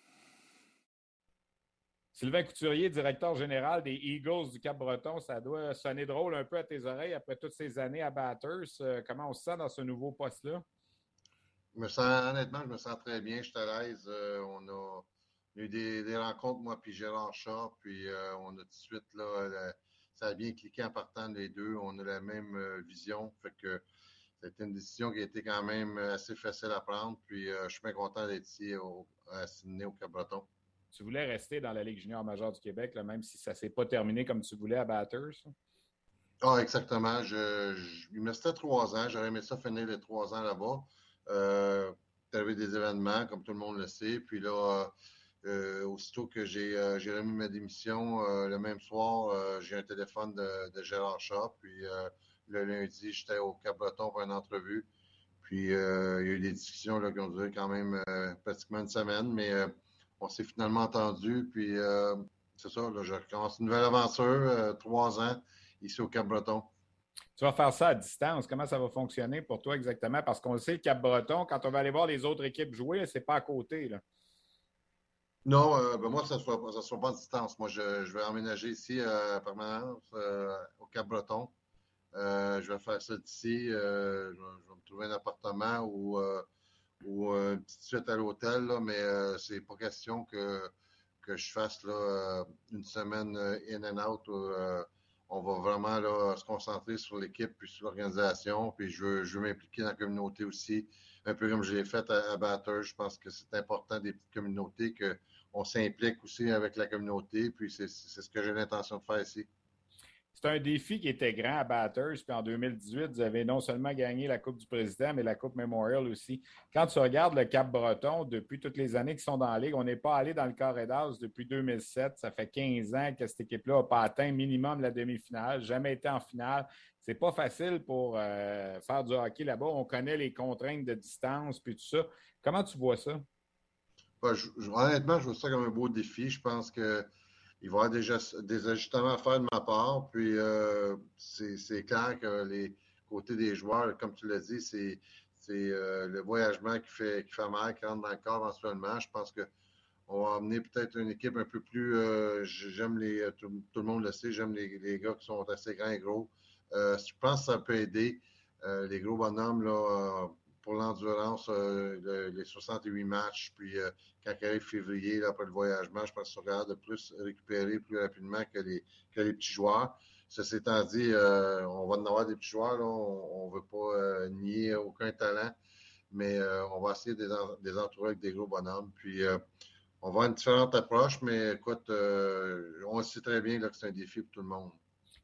Sylvain Couturier, directeur général des Eagles du Cap-Breton, ça doit sonner drôle un peu à tes oreilles après toutes ces années à Batters. Euh, comment on se sent dans ce nouveau poste-là? Je me sens, honnêtement, je me sens très bien. Je suis à l'aise. Euh, on a eu des, des rencontres, moi puis Gérard Shaw, puis euh, on a tout de suite, là, la, ça a bien cliqué en partant les deux. On a la même euh, vision. Fait que c'était une décision qui a été quand même assez facile à prendre. Puis euh, je suis bien content d'être ici au, à Sydney, au Cap-Breton. Tu voulais rester dans la Ligue junior majeure du Québec, là, même si ça ne s'est pas terminé comme tu voulais à Batters? Ah, exactement. Je, je, il me restait trois ans. J'aurais aimé ça finir les trois ans là-bas. Euh, il y avait des événements, comme tout le monde le sait. Puis là, euh, aussitôt que j'ai, euh, j'ai remis ma démission, euh, le même soir, euh, j'ai un téléphone de, de Gérard Shaw. Puis euh, le lundi, j'étais au Cap-Breton pour une entrevue. Puis euh, il y a eu des discussions là, qui ont duré quand même euh, pratiquement une semaine, mais euh, on s'est finalement entendu, puis euh, c'est ça, là, je recommence une nouvelle aventure, euh, trois ans, ici au Cap-Breton. Tu vas faire ça à distance. Comment ça va fonctionner pour toi exactement? Parce qu'on le sait, le Cap-Breton, quand on va aller voir les autres équipes jouer, c'est pas à côté, là. Non, euh, ben moi, ça ne sera, ça sera pas à distance. Moi, je, je vais emménager ici à permanence euh, au Cap-Breton. Euh, je vais faire ça d'ici. Euh, je, je vais me trouver un appartement ou... Euh, ou euh, une petite suite à l'hôtel, là, mais euh, c'est pas question que, que je fasse là, euh, une semaine euh, in and out. Où, euh, on va vraiment là, se concentrer sur l'équipe puis sur l'organisation. Puis je veux, je veux m'impliquer dans la communauté aussi, un peu comme je l'ai fait à, à Batters. Je pense que c'est important des petites communautés, qu'on s'implique aussi avec la communauté. Puis c'est, c'est ce que j'ai l'intention de faire ici. C'est un défi qui était grand à Batters. Puis en deux mille dix-huit, vous avez non seulement gagné la Coupe du Président, mais la Coupe Memorial aussi. Quand tu regardes le Cap-Breton, depuis toutes les années qu'ils sont dans la Ligue, on n'est pas allé dans le carré d'as depuis deux mille sept. Ça fait quinze ans que cette équipe-là n'a pas atteint minimum la demi-finale, jamais été en finale. C'est pas facile pour euh, faire du hockey là-bas. On connaît les contraintes de distance puis tout ça. Comment tu vois ça? Ben, je, je, honnêtement, je vois ça comme un beau défi. Je pense que il va y avoir des, des ajustements à faire de ma part. Puis, euh, c'est, c'est clair que les côtés des joueurs, comme tu l'as dit, c'est, c'est euh, le voyagement qui fait, qui fait mal, qui rentre dans le corps éventuellement. Je pense qu'on va amener peut-être une équipe un peu plus... Euh, j'aime les... Tout, tout le monde le sait, j'aime les, les gars qui sont assez grands et gros. Euh, je pense que ça peut aider euh, les gros bonhommes là, euh, pour l'endurance, euh, le, les soixante-huit matchs, puis euh, quand il arrive février, là, après le voyagement, je pense qu'ils sont capables de plus récupérer plus rapidement que les, que les petits joueurs. Ceci étant dit, euh, on va en avoir des petits joueurs, là, on ne veut pas euh, nier aucun talent, mais euh, on va essayer de les entourer avec des gros bonhommes. Puis, euh, on va avoir une différente approche, mais écoute, euh, on sait très bien là, que c'est un défi pour tout le monde.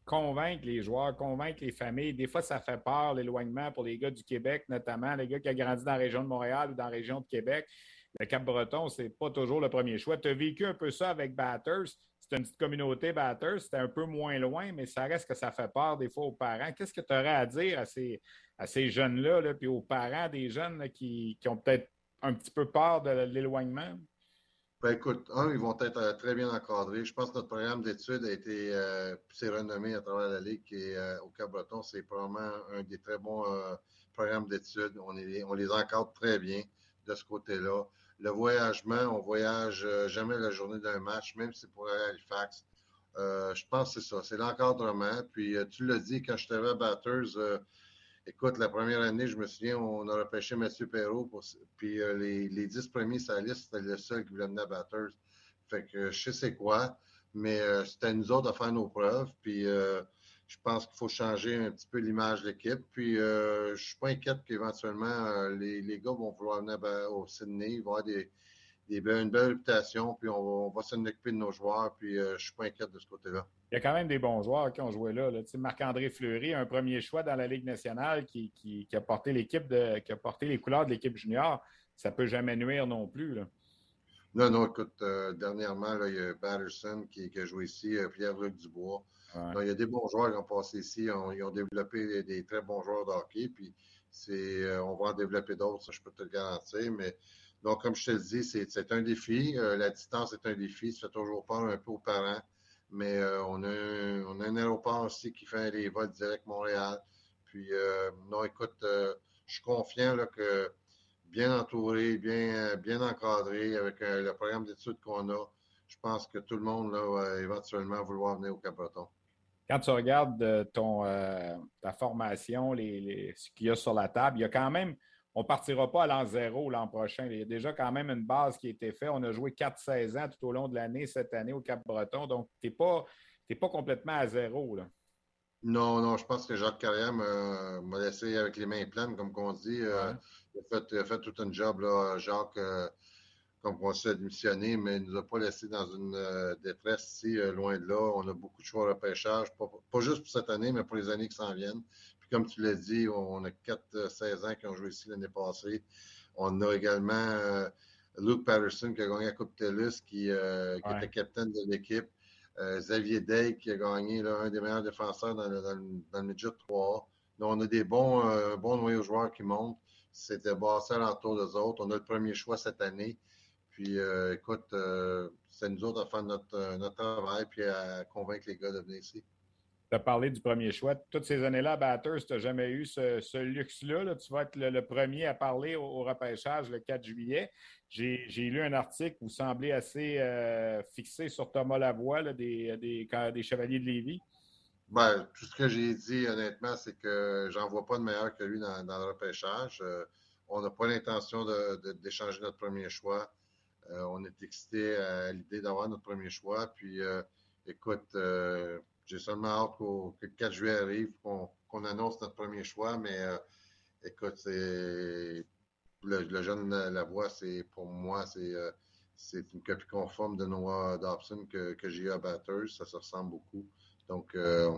convaincre les joueurs, convaincre les familles. Des fois, ça fait peur, l'éloignement pour les gars du Québec, notamment les gars qui ont grandi dans la région de Montréal ou dans la région de Québec. Le Cap-Breton, c'est pas toujours le premier choix. Tu as vécu un peu ça avec Batters. C'est une petite communauté Batters. C'était un peu moins loin, mais ça reste que ça fait peur des fois aux parents. Qu'est-ce que tu aurais à dire à ces, à ces jeunes-là, là, puis aux parents des jeunes là, qui, qui ont peut-être un petit peu peur de l'éloignement? Ben écoute, un, ils vont être euh, très bien encadrés. Je pense que notre programme d'études a été, euh, s'est renommé à travers la Ligue et euh, au Cap-Breton, c'est probablement un des très bons euh, programmes d'études. On, est, on les encadre très bien de ce côté-là. Le voyagement, on voyage euh, jamais la journée d'un match, même si c'est pour aller à Halifax. Euh, je pense que c'est ça, c'est l'encadrement. Puis euh, tu l'as dit, quand je t'avais à Batters, euh, écoute, la première année, je me souviens, on a repêché Mathieu Perrault. Pour, puis euh, les, les dix premiers sur la liste, c'était le seul qui voulait mener à Batters. Fait que je sais c'est quoi, mais euh, c'était à nous autres à faire nos preuves. Puis euh, je pense qu'il faut changer un petit peu l'image de l'équipe. Puis euh, je suis pas inquiète qu'éventuellement, euh, les, les gars vont vouloir venir à, au Sydney. Ils vont avoir des, des be- une belle réputation. Puis on va, on va s'en occuper de nos joueurs. Puis euh, je suis pas inquiète de ce côté-là. Il y a quand même des bons joueurs qui ont joué là. là. Marc-André Fleury, un premier choix dans la Ligue nationale qui, qui, qui a porté l'équipe de, qui a porté les couleurs de l'équipe junior. Ça ne peut jamais nuire non plus. Là. Non, non, écoute, euh, dernièrement, là, il y a Batterson qui, qui a joué ici, euh, Pierre-Luc Dubois. Ouais. Donc, il y a des bons joueurs qui ont passé ici. On, ils ont développé des, des très bons joueurs de hockey. Puis, c'est, euh, on va en développer d'autres, ça, je peux te le garantir. Mais, donc, comme je te le dis, c'est, c'est un défi. Euh, la distance est un défi. Ça fait toujours peur un peu aux parents. Mais euh, on, a un, on a un aéroport aussi qui fait les vols direct Montréal. Puis, euh, non, écoute, euh, je suis confiant là, que bien entouré, bien, bien encadré avec euh, le programme d'études qu'on a, je pense que tout le monde là, va éventuellement vouloir venir au Cap-Breton. Quand tu regardes ton, euh, ta formation, les, les, ce qu'il y a sur la table, il y a quand même, on ne partira pas à l'an zéro l'an prochain. Il y a déjà quand même une base qui a été faite. On a joué quatre seize ans tout au long de l'année, cette année au Cap-Breton. Donc, tu n'es pas, t'es pas complètement à zéro. Là. Non, non, je pense que Jacques Carrière m'a, m'a laissé avec les mains pleines, comme on dit. Ouais. Euh, il, a fait, il a fait tout un job, là, Jacques, euh, comme on s'est admissionné, mais il ne nous a pas laissé dans une euh, détresse ici, euh, loin de là. On a beaucoup de choix de repêchage, pas, pas juste pour cette année, mais pour les années qui s'en viennent. Puis comme tu l'as dit, on a quatre seize ans qui ont joué ici l'année passée. On a également euh, Luke Patterson qui a gagné la Coupe TELUS, qui, euh, qui ouais. était capitaine de l'équipe. Euh, Xavier Day qui a gagné là, un des meilleurs défenseurs dans le, dans le, dans le midget trois A. Donc, on a des bons, euh, bons noyaux joueurs qui montent. C'était basé alentour des autres. On a le premier choix cette année. Puis, euh, écoute, euh, c'est nous autres à faire notre, notre travail puis à convaincre les gars de venir ici. Tu as parlé du premier choix. Toutes ces années-là, à Batters, tu n'as jamais eu ce, ce luxe-là. Là. Tu vas être le, le premier à parler au, au repêchage le quatre juillet. J'ai, j'ai lu un article où vous semblez assez euh, fixé sur Thomas Lavoie là, des, des, des Chevaliers de Lévis. Ben, tout ce que j'ai dit, honnêtement, c'est que j'en vois pas de meilleur que lui dans, dans le repêchage. Euh, on n'a pas l'intention de, de, d'échanger notre premier choix. Euh, on est excité à l'idée d'avoir notre premier choix. Puis, euh, écoute, euh, j'ai seulement hâte qu'au, que le quatre juillet arrive, qu'on, qu'on annonce notre premier choix. Mais, euh, écoute, c'est le, le jeune Lavoie, c'est pour moi, c'est, euh, c'est une copie conforme de Noah Dobson que, que j'ai eu à Batters. Ça se ressemble beaucoup. Donc, euh,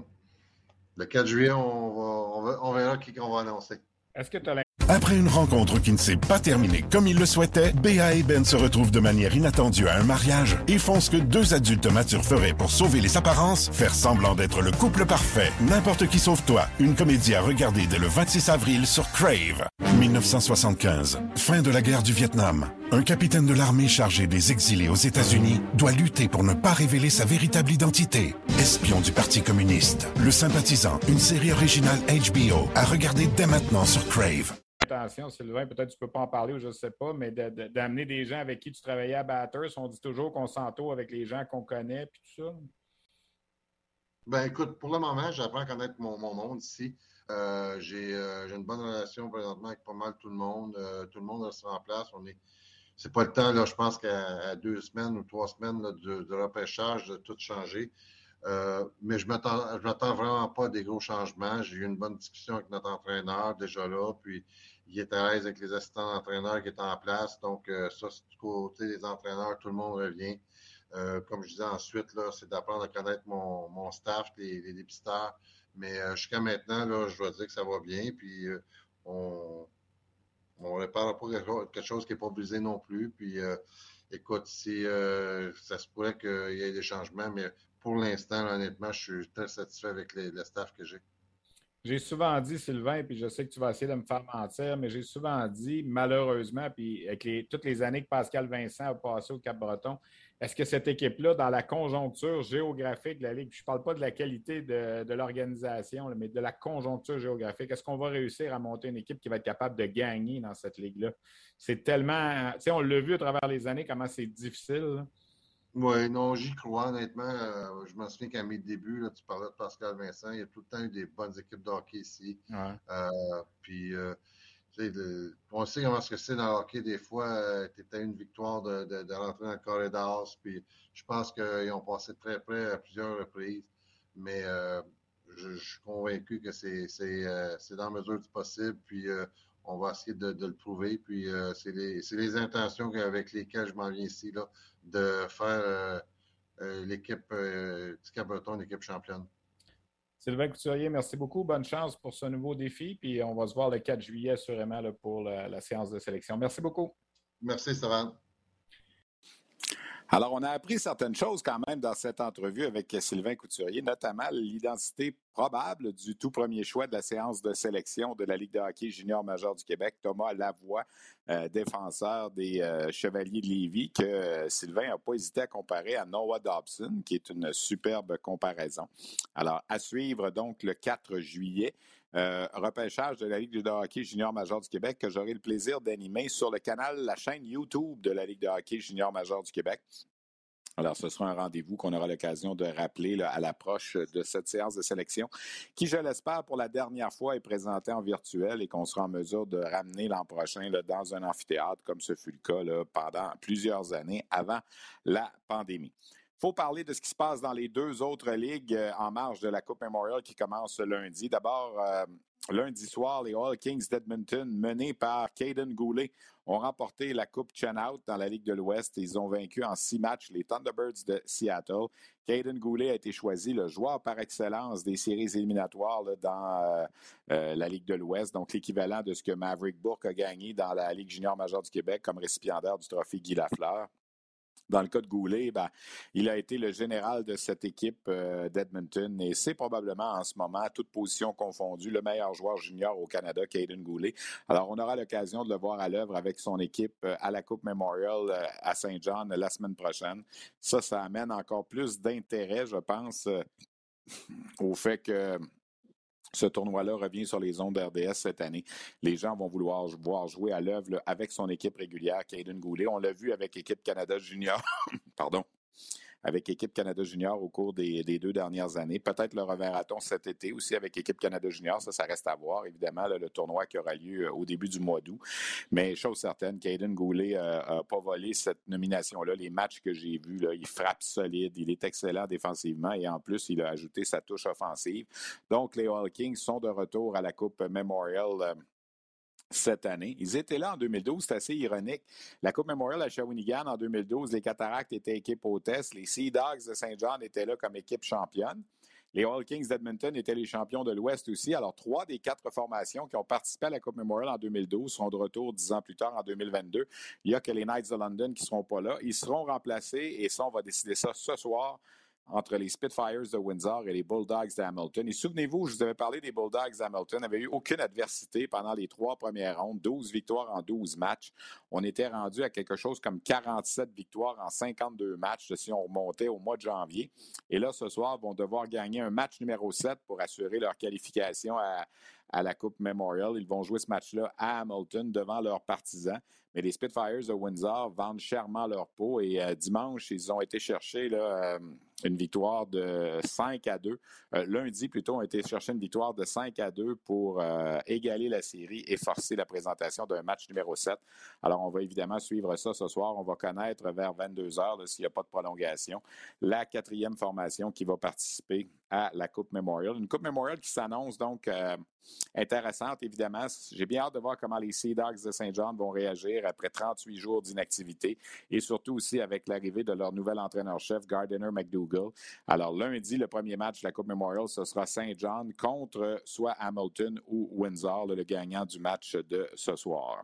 le quatre juillet, on, va, on, va, on verra qui qu'on va annoncer. Est-ce que tu as Après une rencontre qui ne s'est pas terminée comme il le souhaitait, Béa et Ben se retrouvent de manière inattendue à un mariage et font ce que deux adultes matures feraient pour sauver les apparences, faire semblant d'être le couple parfait. N'importe qui sauve toi, une comédie à regarder dès le vingt-six avril sur Crave. dix-neuf cent soixante-quinze, fin de la guerre du Vietnam. Un capitaine de l'armée chargé des exilés aux États-Unis doit lutter pour ne pas révéler sa véritable identité. Espion du Parti communiste, Le Sympathisant, une série originale H B O à regarder dès maintenant sur Crave. Attention, Sylvain, peut-être que tu ne peux pas en parler ou je ne sais pas, mais de, de, d'amener des gens avec qui tu travaillais à Batters, on dit toujours qu'on s'entoure avec les gens qu'on connaît puis tout ça. Ben écoute, pour le moment, j'apprends à connaître mon, mon monde ici. Euh, j'ai, euh, j'ai une bonne relation présentement avec pas mal tout le monde. Euh, tout le monde reste en place. On est, c'est pas le temps, là, je pense qu'à à deux semaines ou trois semaines là, de, de repêchage, de tout changer. Euh, mais je m'attends, je m'attends vraiment pas à des gros changements. J'ai eu une bonne discussion avec notre entraîneur déjà là, puis il est à l'aise avec les assistants d'entraîneurs qui étaient en place. Donc, euh, ça, c'est du côté des entraîneurs, tout le monde revient. Euh, comme je disais ensuite, là, c'est d'apprendre à connaître mon, mon staff, les, les dépisteurs. Mais euh, jusqu'à maintenant, là, je dois dire que ça va bien. Puis euh, on on ne répare pas quelque chose qui n'est pas brisé non plus. Puis euh, écoute, si euh, ça se pourrait qu'il y ait des changements, mais pour l'instant, là, honnêtement, je suis très satisfait avec les, le staff que j'ai. J'ai souvent dit, Sylvain, puis je sais que tu vas essayer de me faire mentir, mais j'ai souvent dit, malheureusement, puis avec les, toutes les années que Pascal Vincent a passé au Cap-Breton, est-ce que cette équipe-là, dans la conjoncture géographique de la Ligue, je ne parle pas de la qualité de, de l'organisation, mais de la conjoncture géographique, est-ce qu'on va réussir à monter une équipe qui va être capable de gagner dans cette Ligue-là? C'est tellement... Tu sais, on l'a vu à travers les années, comment c'est difficile. Là. Oui, non, j'y crois, honnêtement. Euh, je me souviens qu'à mes débuts, là, tu parlais de Pascal Vincent, il y a tout le temps eu des bonnes équipes de hockey ici. Ouais. Euh, puis, euh, tu sais, de, on sait comment ce que c'est dans le hockey. Des fois, euh, tu étais une victoire de, de, de rentrer dans le corridor. Puis, je pense qu'ils ont passé très près à plusieurs reprises. Mais euh, je, je suis convaincu que c'est, c'est, euh, c'est dans la mesure du possible. Puis, euh, on va essayer de, de le prouver. Puis, euh, c'est, les, c'est les intentions avec lesquelles je m'en viens ici, là, de faire euh, euh, l'équipe euh, du Cap-Breton, une équipe championne. Sylvain Couturier, merci beaucoup. Bonne chance pour ce nouveau défi. Puis on va se voir le quatre juillet, assurément, là, pour la, la séance de sélection. Merci beaucoup. Merci, Stéphane. Alors, on a appris certaines choses quand même dans cette entrevue avec Sylvain Couturier, notamment l'identité probable du tout premier choix de la séance de sélection de la Ligue de hockey junior majeur du Québec, Thomas Lavoie, euh, défenseur des euh, Chevaliers de Lévis, que euh, Sylvain n'a pas hésité à comparer à Noah Dobson, qui est une superbe comparaison. Alors, à suivre donc le quatre juillet. Euh, repêchage de la Ligue de hockey junior majeur du Québec que j'aurai le plaisir d'animer sur le canal, la chaîne YouTube de la Ligue de hockey junior majeur du Québec. Alors, ce sera un rendez-vous qu'on aura l'occasion de rappeler là, à l'approche de cette séance de sélection qui, je l'espère, pour la dernière fois est présentée en virtuel et qu'on sera en mesure de ramener l'an prochain là, dans un amphithéâtre comme ce fut le cas là, pendant plusieurs années avant la pandémie. Il faut parler de ce qui se passe dans les deux autres ligues euh, en marge de la Coupe Memorial qui commence lundi. D'abord, euh, lundi soir, les Oil Kings d'Edmonton, menés par Caden Goulet, ont remporté la Coupe Chen-Out dans la Ligue de l'Ouest. Ils ont vaincu en six matchs les Thunderbirds de Seattle. Caden Goulet a été choisi le joueur par excellence des séries éliminatoires là, dans euh, euh, la Ligue de l'Ouest, donc l'équivalent de ce que Maverick Bourque a gagné dans la Ligue junior majeure du Québec comme récipiendaire du trophée Guy Lafleur. Dans le cas de Goulet, ben, il a été le général de cette équipe euh, d'Edmonton et c'est probablement en ce moment, à toute position confondue, le meilleur joueur junior au Canada, Caden Goulet. Alors, on aura l'occasion de le voir à l'œuvre avec son équipe euh, à la Coupe Memorial euh, à Saint-John euh, la semaine prochaine. Ça, ça amène encore plus d'intérêt, je pense, euh, au fait que ce tournoi-là revient sur les ondes d'R D S cette année. Les gens vont vouloir voir jouer à l'œuvre là, avec son équipe régulière, Caden Goulet. On l'a vu avec l'équipe Canada Junior. Pardon. Avec l'équipe Canada Junior au cours des, des deux dernières années. Peut-être le reverra-t-on cet été aussi avec l'équipe Canada Junior. Ça, ça reste à voir. Évidemment, là, le tournoi qui aura lieu au début du mois d'août. Mais chose certaine, Caden Goulet n'a euh, pas volé cette nomination-là. Les matchs que j'ai vus, là, il frappe solide. Il est excellent défensivement et en plus, il a ajouté sa touche offensive. Donc, les Oil Kings sont de retour à la Coupe Memorial euh, cette année. Ils étaient là en deux mille douze, c'est assez ironique. La Coupe Memorial à Shawinigan en deux mille douze, les Cataractes étaient équipe hôtesse, les Sea Dogs de Saint-John étaient là comme équipe championne. Les Oil Kings d'Edmonton étaient les champions de l'Ouest aussi. Alors, trois des quatre formations qui ont participé à la Coupe Memorial en deux mille douze seront de retour dix ans plus tard en deux mille vingt-deux. Il n'y a que les Knights de London qui ne seront pas là. Ils seront remplacés et ça, on va décider ça ce soir entre les Spitfires de Windsor et les Bulldogs d'Hamilton. Et souvenez-vous, je vous avais parlé des Bulldogs d'Hamilton, n'avaient eu aucune adversité pendant les trois premières rondes, douze victoires en douze matchs. On était rendu à quelque chose comme quarante-sept victoires en cinquante-deux matchs si on remontait au mois de janvier. Et là, ce soir, ils vont devoir gagner un match numéro sept pour assurer leur qualification à, à la Coupe Memorial. Ils vont jouer ce match-là à Hamilton devant leurs partisans. Mais les Spitfires de Windsor vendent chèrement leur peau et euh, dimanche, ils ont été chercher là, euh, une victoire de cinq à deux. Euh, lundi, plutôt, ont été chercher une victoire de cinq à deux pour euh, égaler la série et forcer la présentation d'un match numéro sept. Alors, on va évidemment suivre ça ce soir. On va connaître vers vingt-deux heures, là, s'il n'y a pas de prolongation, la quatrième formation qui va participer à la Coupe Memorial. Une Coupe Memorial qui s'annonce donc... Euh, intéressante, évidemment. J'ai bien hâte de voir comment les Sea Dogs de Saint John vont réagir après trente-huit jours d'inactivité et surtout aussi avec l'arrivée de leur nouvel entraîneur-chef, Gardiner McDougall. Alors, lundi, le premier match de la Coupe Memorial, ce sera Saint John contre soit Hamilton ou Windsor, le gagnant du match de ce soir.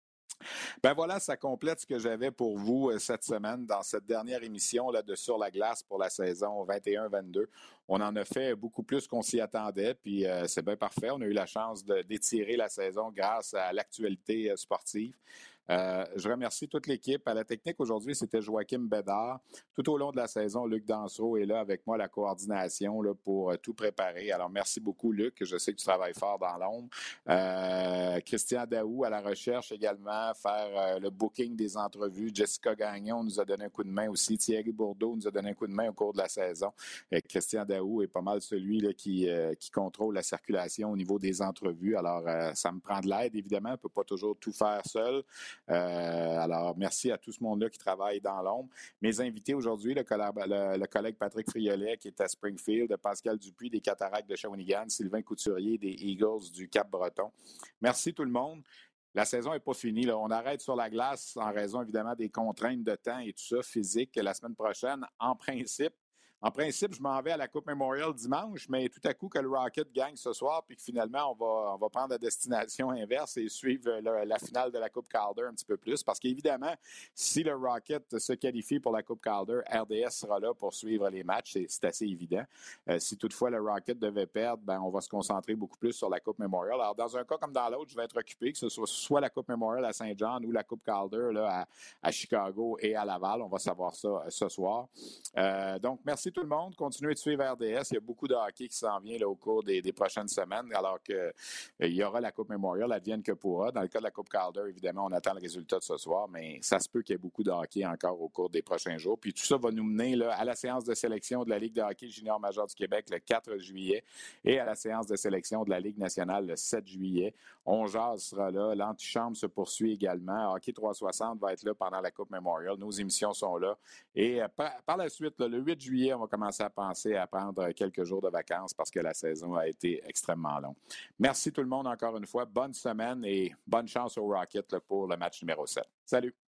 Ben voilà, ça complète ce que j'avais pour vous euh, cette semaine dans cette dernière émission là, de Sur la glace pour la saison vingt et un vingt-deux. On en a fait beaucoup plus qu'on s'y attendait, puis euh, c'est bien parfait. On a eu la chance de, d'étirer la saison grâce à l'actualité euh, sportive. Euh, je remercie toute l'équipe. À la technique, aujourd'hui, c'était Joachim Bédard. Tout au long de la saison, Luc Dansereau est là avec moi, la coordination là, pour euh, tout préparer. Alors, merci beaucoup, Luc. Je sais que tu travailles fort dans l'ombre. Euh, Christian Daou à la recherche également, faire euh, le booking des entrevues. Jessica Gagnon nous a donné un coup de main aussi. Thierry Bourdeau nous a donné un coup de main au cours de la saison. Et Christian Daou est pas mal celui là, qui, euh, qui contrôle la circulation au niveau des entrevues. Alors, euh, ça me prend de l'aide, évidemment. On ne peut pas toujours tout faire seul. Euh, alors, merci à tout ce monde-là qui travaille dans l'ombre. Mes invités aujourd'hui, le, collab- le, le collègue Patrick Friolet qui est à Springfield, Pascal Dupuis des Cataractes de Shawinigan, Sylvain Couturier des Eagles du Cap-Breton. Merci tout le monde. La saison n'est pas finie. Là. On arrête sur la glace en raison évidemment des contraintes de temps et tout ça, physique, la semaine prochaine. En principe, En principe, je m'en vais à la Coupe Memorial dimanche, mais tout à coup, que le Rocket gagne ce soir, puis que finalement, on va, on va prendre la destination inverse et suivre la, la finale de la Coupe Calder un petit peu plus. Parce qu'évidemment, si le Rocket se qualifie pour la Coupe Calder, R D S sera là pour suivre les matchs. C'est, c'est assez évident. Euh, si toutefois le Rocket devait perdre, ben, on va se concentrer beaucoup plus sur la Coupe Memorial. Alors, dans un cas comme dans l'autre, je vais être occupé, que ce soit soit la Coupe Memorial à Saint John ou la Coupe Calder là, à, à Chicago et à Laval. On va savoir ça euh, ce soir. Euh, donc, merci tout le monde. Continuez de suivre R D S. Il y a beaucoup de hockey qui s'en vient là, au cours des, des prochaines semaines, alors qu'il euh, y aura la Coupe Memorial, advienne que pourra. Dans le cas de la Coupe Calder, évidemment, on attend le résultat de ce soir, mais ça se peut qu'il y ait beaucoup de hockey encore au cours des prochains jours. Puis tout ça va nous mener là, à la séance de sélection de la Ligue de hockey junior majeur du Québec le quatre juillet et à la séance de sélection de la Ligue nationale le sept juillet. On jase sera là. L'antichambre se poursuit également. Hockey trois cent soixante va être là pendant la Coupe Memorial. Nos émissions sont là. Et euh, par, par la suite, là, le huit juillet, on va commencer à penser à prendre quelques jours de vacances parce que la saison a été extrêmement longue. Merci tout le monde encore une fois. Bonne semaine et bonne chance au Rocket là, pour le match numéro sept. Salut!